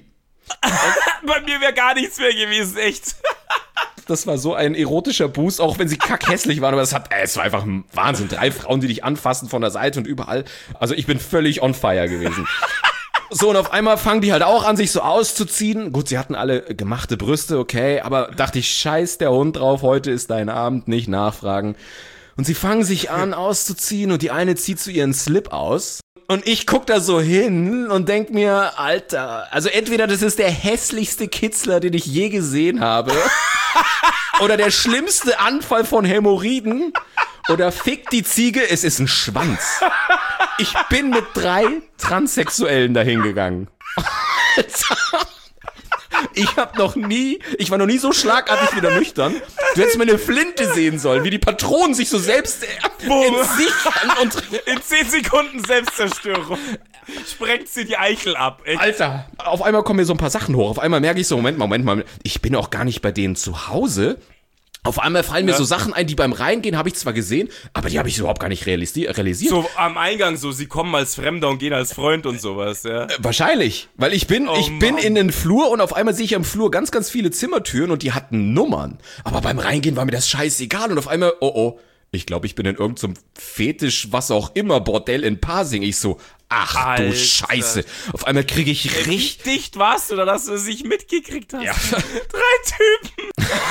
Bei mir wäre gar nichts mehr gewesen, echt. Das war so ein erotischer Boost, auch wenn sie kackhässlich waren, aber es hat, äh, es war einfach ein Wahnsinn. Drei Frauen, die dich anfassen von der Seite und überall. Also ich bin völlig on fire gewesen. So, und auf einmal fangen die halt auch an, sich so auszuziehen. Gut, sie hatten alle gemachte Brüste, okay, aber dachte ich, scheiß der Hund drauf, heute ist dein Abend, nicht nachfragen. Und sie fangen sich an, auszuziehen und die eine zieht so ihren Slip aus. Und ich guck da so hin und denk mir, Alter, also entweder das ist der hässlichste Kitzler, den ich je gesehen habe, oder der schlimmste Anfall von Hämorrhoiden, oder fick die Ziege, es ist ein Schwanz. Ich bin mit drei Transsexuellen dahin gegangen. Alter. Ich hab noch nie, ich war noch nie so schlagartig wieder nüchtern. Du hättest mir eine Flinte sehen sollen, wie die Patronen sich so selbst äh, entsichern und... In zehn Sekunden Selbstzerstörung. Sprengt sie die Eichel ab, echt. Alter, auf einmal kommen mir so ein paar Sachen hoch. Auf einmal merke ich so, Moment, Moment mal, ich bin auch gar nicht bei denen zu Hause. Auf einmal fallen mir Ja. so Sachen ein, die beim Reingehen habe ich zwar gesehen, aber die habe ich überhaupt gar nicht realisi- realisiert. So am Eingang so, sie kommen als Fremder und gehen als Freund und sowas, ja. Wahrscheinlich, weil ich bin, Oh ich bin Mann. in den Flur und auf einmal sehe ich am Flur ganz, ganz viele Zimmertüren und die hatten Nummern. Aber beim Reingehen war mir das scheißegal und auf einmal, oh oh, ich glaube, ich bin in irgendeinem Fetisch, was auch immer, Bordell in Pasing. Ich so, ach Alter. du Scheiße. Auf einmal kriege ich Wie richtig... dicht warst du da, dass du es nicht mitgekriegt hast? Ja. Drei Typen.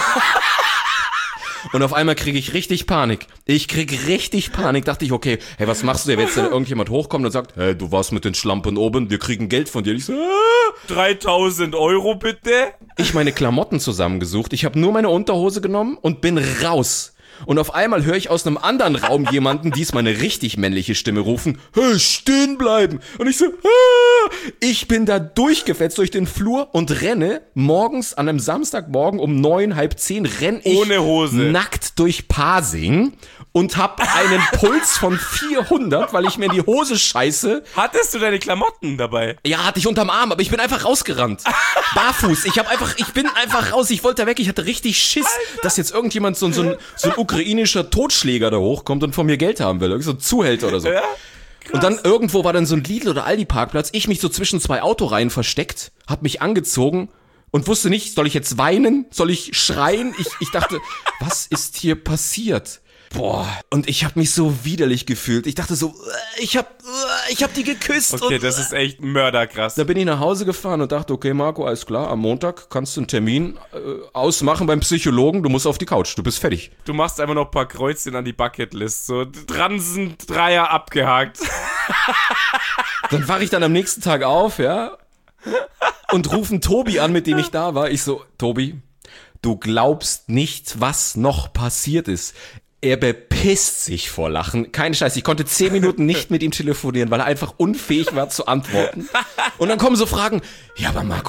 Und auf einmal kriege ich richtig Panik. Ich krieg richtig Panik. Dachte ich, okay, hey, was machst du, wenn jetzt da irgendjemand hochkommt und sagt, hey, du warst mit den Schlampen oben, wir kriegen Geld von dir. Ich so, ah. dreitausend Euro bitte. Ich meine Klamotten zusammengesucht. Ich habe nur meine Unterhose genommen und bin raus. Und auf einmal höre ich aus einem anderen Raum jemanden, diesmal eine richtig männliche Stimme rufen, hey, stehen bleiben. Und ich so, ah! Ich bin da durchgefetzt durch den Flur und renne morgens an einem Samstagmorgen um neun, halb zehn, renn ich Ohne Hose. nackt durch Pasing und hab einen Puls von vierhundert, weil ich mir in die Hose scheiße. Hattest du deine Klamotten dabei? Ja, hatte ich unterm Arm, aber ich bin einfach rausgerannt. Barfuß. Ich hab einfach, ich bin einfach raus. Ich wollte da weg. Ich hatte richtig Schiss, Alter, dass jetzt irgendjemand so, so, ein, so ein ukrainischer Totschläger da hochkommt und von mir Geld haben will. Irgend so ein Zuhälter oder so. Ja? Und dann irgendwo war dann so ein Lidl oder Aldi Parkplatz. Ich mich so zwischen zwei Autoreihen versteckt, hab mich angezogen und wusste nicht, soll ich jetzt weinen? Soll ich schreien? Ich, ich dachte, was ist hier passiert? Boah, und ich habe mich so widerlich gefühlt. Ich dachte so, ich hab, ich hab die geküsst. Okay, und, das ist echt mörderkrass. Da bin ich nach Hause gefahren und dachte, okay, Marco, alles klar, am Montag kannst du einen Termin äh, ausmachen beim Psychologen, du musst auf die Couch, du bist fertig. Du machst einfach noch ein paar Kreuzchen an die Bucketlist. So, Transen, Dreier abgehakt. Dann wache ich dann am nächsten Tag auf, ja, und rufen Tobi an, mit dem ich da war. Ich so, Tobi, du glaubst nicht, was noch passiert ist. Er bepisst sich vor Lachen. Keine Scheiße, ich konnte zehn Minuten nicht mit ihm telefonieren, weil er einfach unfähig war zu antworten. Und dann kommen so Fragen, ja, aber Marco,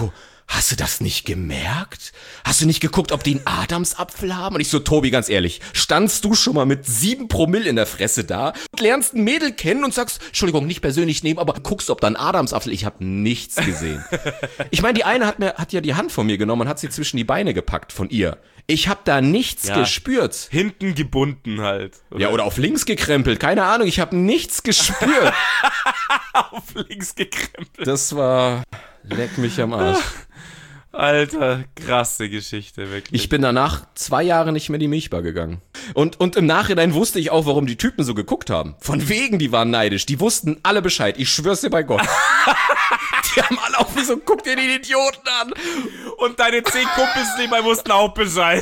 hast du das nicht gemerkt? Hast du nicht geguckt, ob die einen Adamsapfel haben? Und ich so, Tobi, ganz ehrlich, standst du schon mal mit sieben Promille in der Fresse da und lernst ein Mädel kennen und sagst, Entschuldigung, nicht persönlich nehmen, aber guckst, ob da ein Adamsapfel, ich habe nichts gesehen. Ich meine, die eine hat mir, hat ja die Hand von mir genommen und hat sie zwischen die Beine gepackt von ihr. Ich habe da nichts Ja. gespürt. Hinten gebunden halt. Oder? Ja, oder auf links gekrempelt, keine Ahnung, ich habe nichts gespürt. auf links gekrempelt. Das war, leck mich am Arsch. Alter, krasse Geschichte, wirklich. Ich bin danach zwei Jahre nicht mehr in die Milchbar gegangen. Und, und im Nachhinein wusste ich auch, warum die Typen so geguckt haben. Von wegen, die waren neidisch. Die wussten alle Bescheid. Ich schwör's dir bei Gott. Die haben alle auch wie so, guck dir die Idioten an. Und deine zehn Kumpels nebenbei wussten auch Bescheid.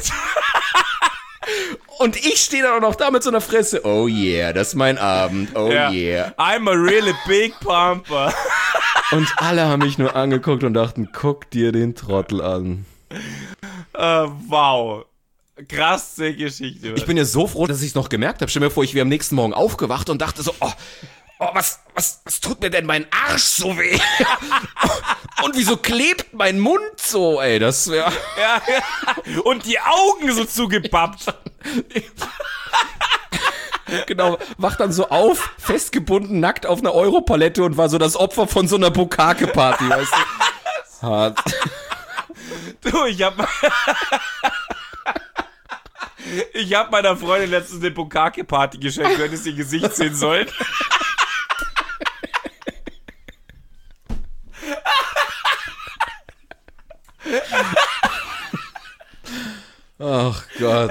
Und ich stehe dann auch noch da mit so einer Fresse. Oh yeah, das ist mein Abend. Oh Ja. yeah. I'm a really big pumper. Und alle haben mich nur angeguckt und dachten, guck dir den Trottel an. Uh, wow. Krasse Geschichte. Ich bin ja so froh, dass ich es noch gemerkt habe. Stell mir vor, ich wäre am nächsten Morgen aufgewacht und dachte so, oh, oh was, was, was tut mir denn mein Arsch so weh? Und wieso klebt mein Mund so, ey, das wäre... Ja, ja. Und die Augen so zugepappt. Genau, wacht dann so auf, festgebunden, nackt auf einer Europalette und war so das Opfer von so einer Bukake-Party, weißt du? Hart. Du, ich hab... Ich hab meiner Freundin letztens eine Bukake-Party geschenkt. Du hättest ihr Gesicht sehen sollen. Ach Gott.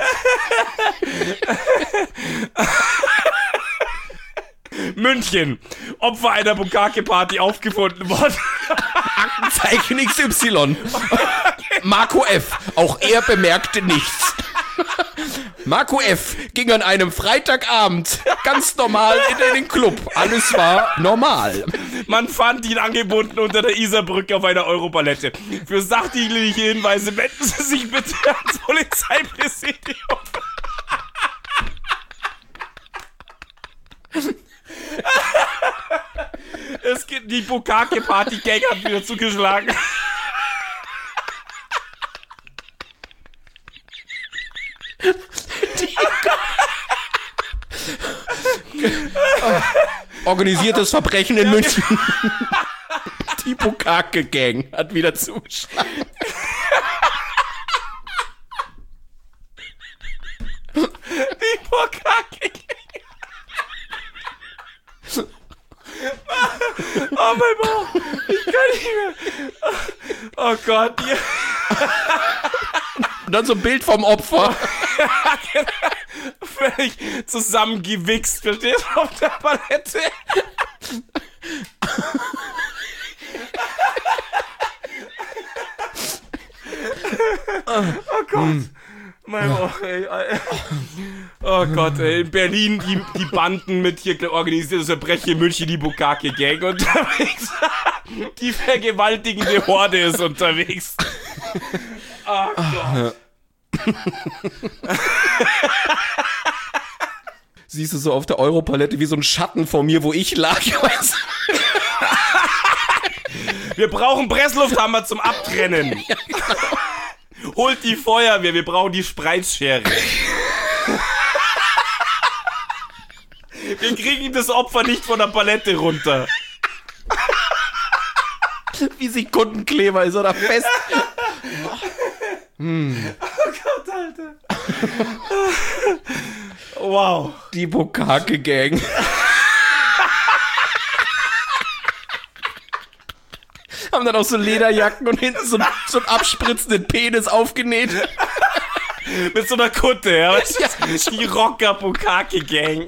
München. Opfer einer Bukake-Party aufgefunden worden. Zeichen X Y. Marco F. Auch er bemerkte nichts. Marco F. ging an einem Freitagabend ganz normal in den Club. Alles war normal. Man fand ihn angebunden unter der Isarbrücke auf einer Europalette. Für sachdienliche Hinweise wenden Sie sich bitte ans Polizeipräsidium. Es gibt die Bukake-Party-Gang hat wieder zugeschlagen. Organisiertes Verbrechen in München. Die Bukake-Gang hat wieder zugeschlagen. Die Bukake-Gang. Oh mein Bauch. Ich kann nicht mehr. Oh Gott. Ja. Und dann so ein Bild vom Opfer. Völlig zusammengewichst, verstehst du, auf der Palette. Oh Gott. Mein Bauch, ey. Oh Gott, ey. In Berlin die, die Banden mit hier organisiertes Verbrechen, in München die Bukake-Gang unterwegs. Die vergewaltigende Horde ist unterwegs. Oh Gott. Siehst du so auf der Europalette wie so ein Schatten vor mir, wo ich lag. Weißt du? Wir brauchen Presslufthammer zum Abtrennen. Ja, genau. Holt die Feuerwehr, wir brauchen die Spreizschere. Wir kriegen das Opfer nicht von der Palette runter. Wie Sekundenkleber ist oder fest. Hm. Oh Gott, Alter. Wow. Die Bukake-Gang. Haben dann auch so Lederjacken und hinten so, so einen abspritzenden Penis aufgenäht. Mit so einer Kutte, ja. Ja. Die Rocker-Bukake-Gang.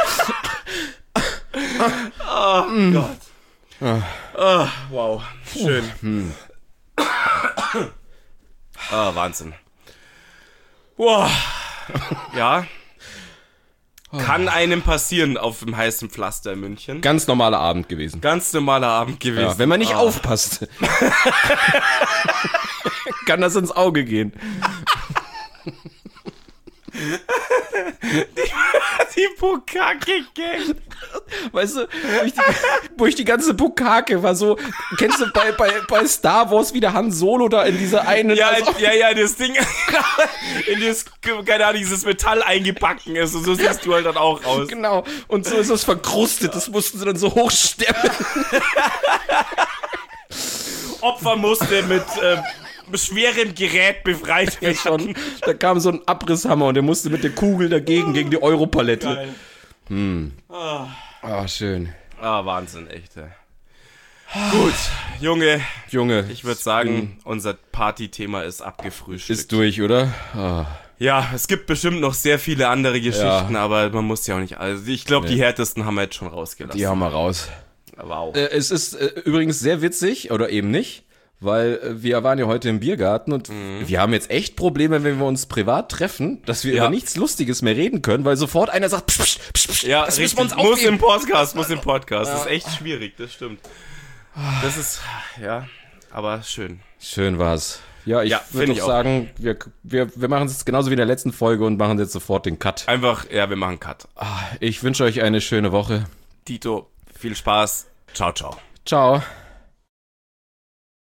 Oh mm. Gott. Oh, wow. Schön. Hm. Oh, Wahnsinn. Wow. Ja. Kann einem passieren auf dem heißen Pflaster in München. Ganz normaler Abend gewesen. Ganz normaler Abend gewesen. Ja, wenn man nicht oh. aufpasst. Kann das ins Auge gehen. Die, die Bukake-Gang. weißt du, wo ich die, wo ich die ganze Bukake war so, kennst du bei, bei, bei Star Wars, wie der Han Solo da in dieser einen... Ja, also, ja, ja, das Ding, in das, keine Ahnung, dieses Metall eingebacken ist und so siehst du halt dann auch aus. genau, und so ist das verkrustet, das mussten sie dann so hochstemmen. Opfer musste mit äh, schwerem Gerät befreit Ja, werden. schon. Da kam so ein Abrisshammer und der musste mit der Kugel dagegen, gegen die Europalette. Geil. Hm. Ah, schön. Ah, Wahnsinn, echt. Ja. Gut, Junge, Junge, ich würde sagen, unser Partythema ist abgefrühstückt. ist durch, oder? Ah. Ja, es gibt bestimmt noch sehr viele andere Geschichten, Ja. aber man muss ja auch nicht alles. Ich glaube, Nee. die härtesten haben wir jetzt schon rausgelassen. Die haben wir raus. Wow. Äh, es ist äh, übrigens sehr witzig, oder eben nicht, weil äh, wir waren ja heute im Biergarten und Mhm. wir haben jetzt echt Probleme, wenn wir uns privat treffen, dass wir Ja. über nichts Lustiges mehr reden können, weil sofort einer sagt, psch, psch, psch, psch, Ja, das richtig. müssen wir uns Muss im aufheben. Podcast, muss im Podcast. Das ist echt schwierig, das stimmt. Das ist, ja, aber schön. Schön war's. Ja, ich Ja, würde find ich doch auch. sagen, wir, wir, wir machen es jetzt genauso wie in der letzten Folge und machen jetzt sofort den Cut. Einfach, ja, wir machen Cut. Ich wünsche euch eine schöne Woche. Tito, viel Spaß. Ciao, ciao. Ciao.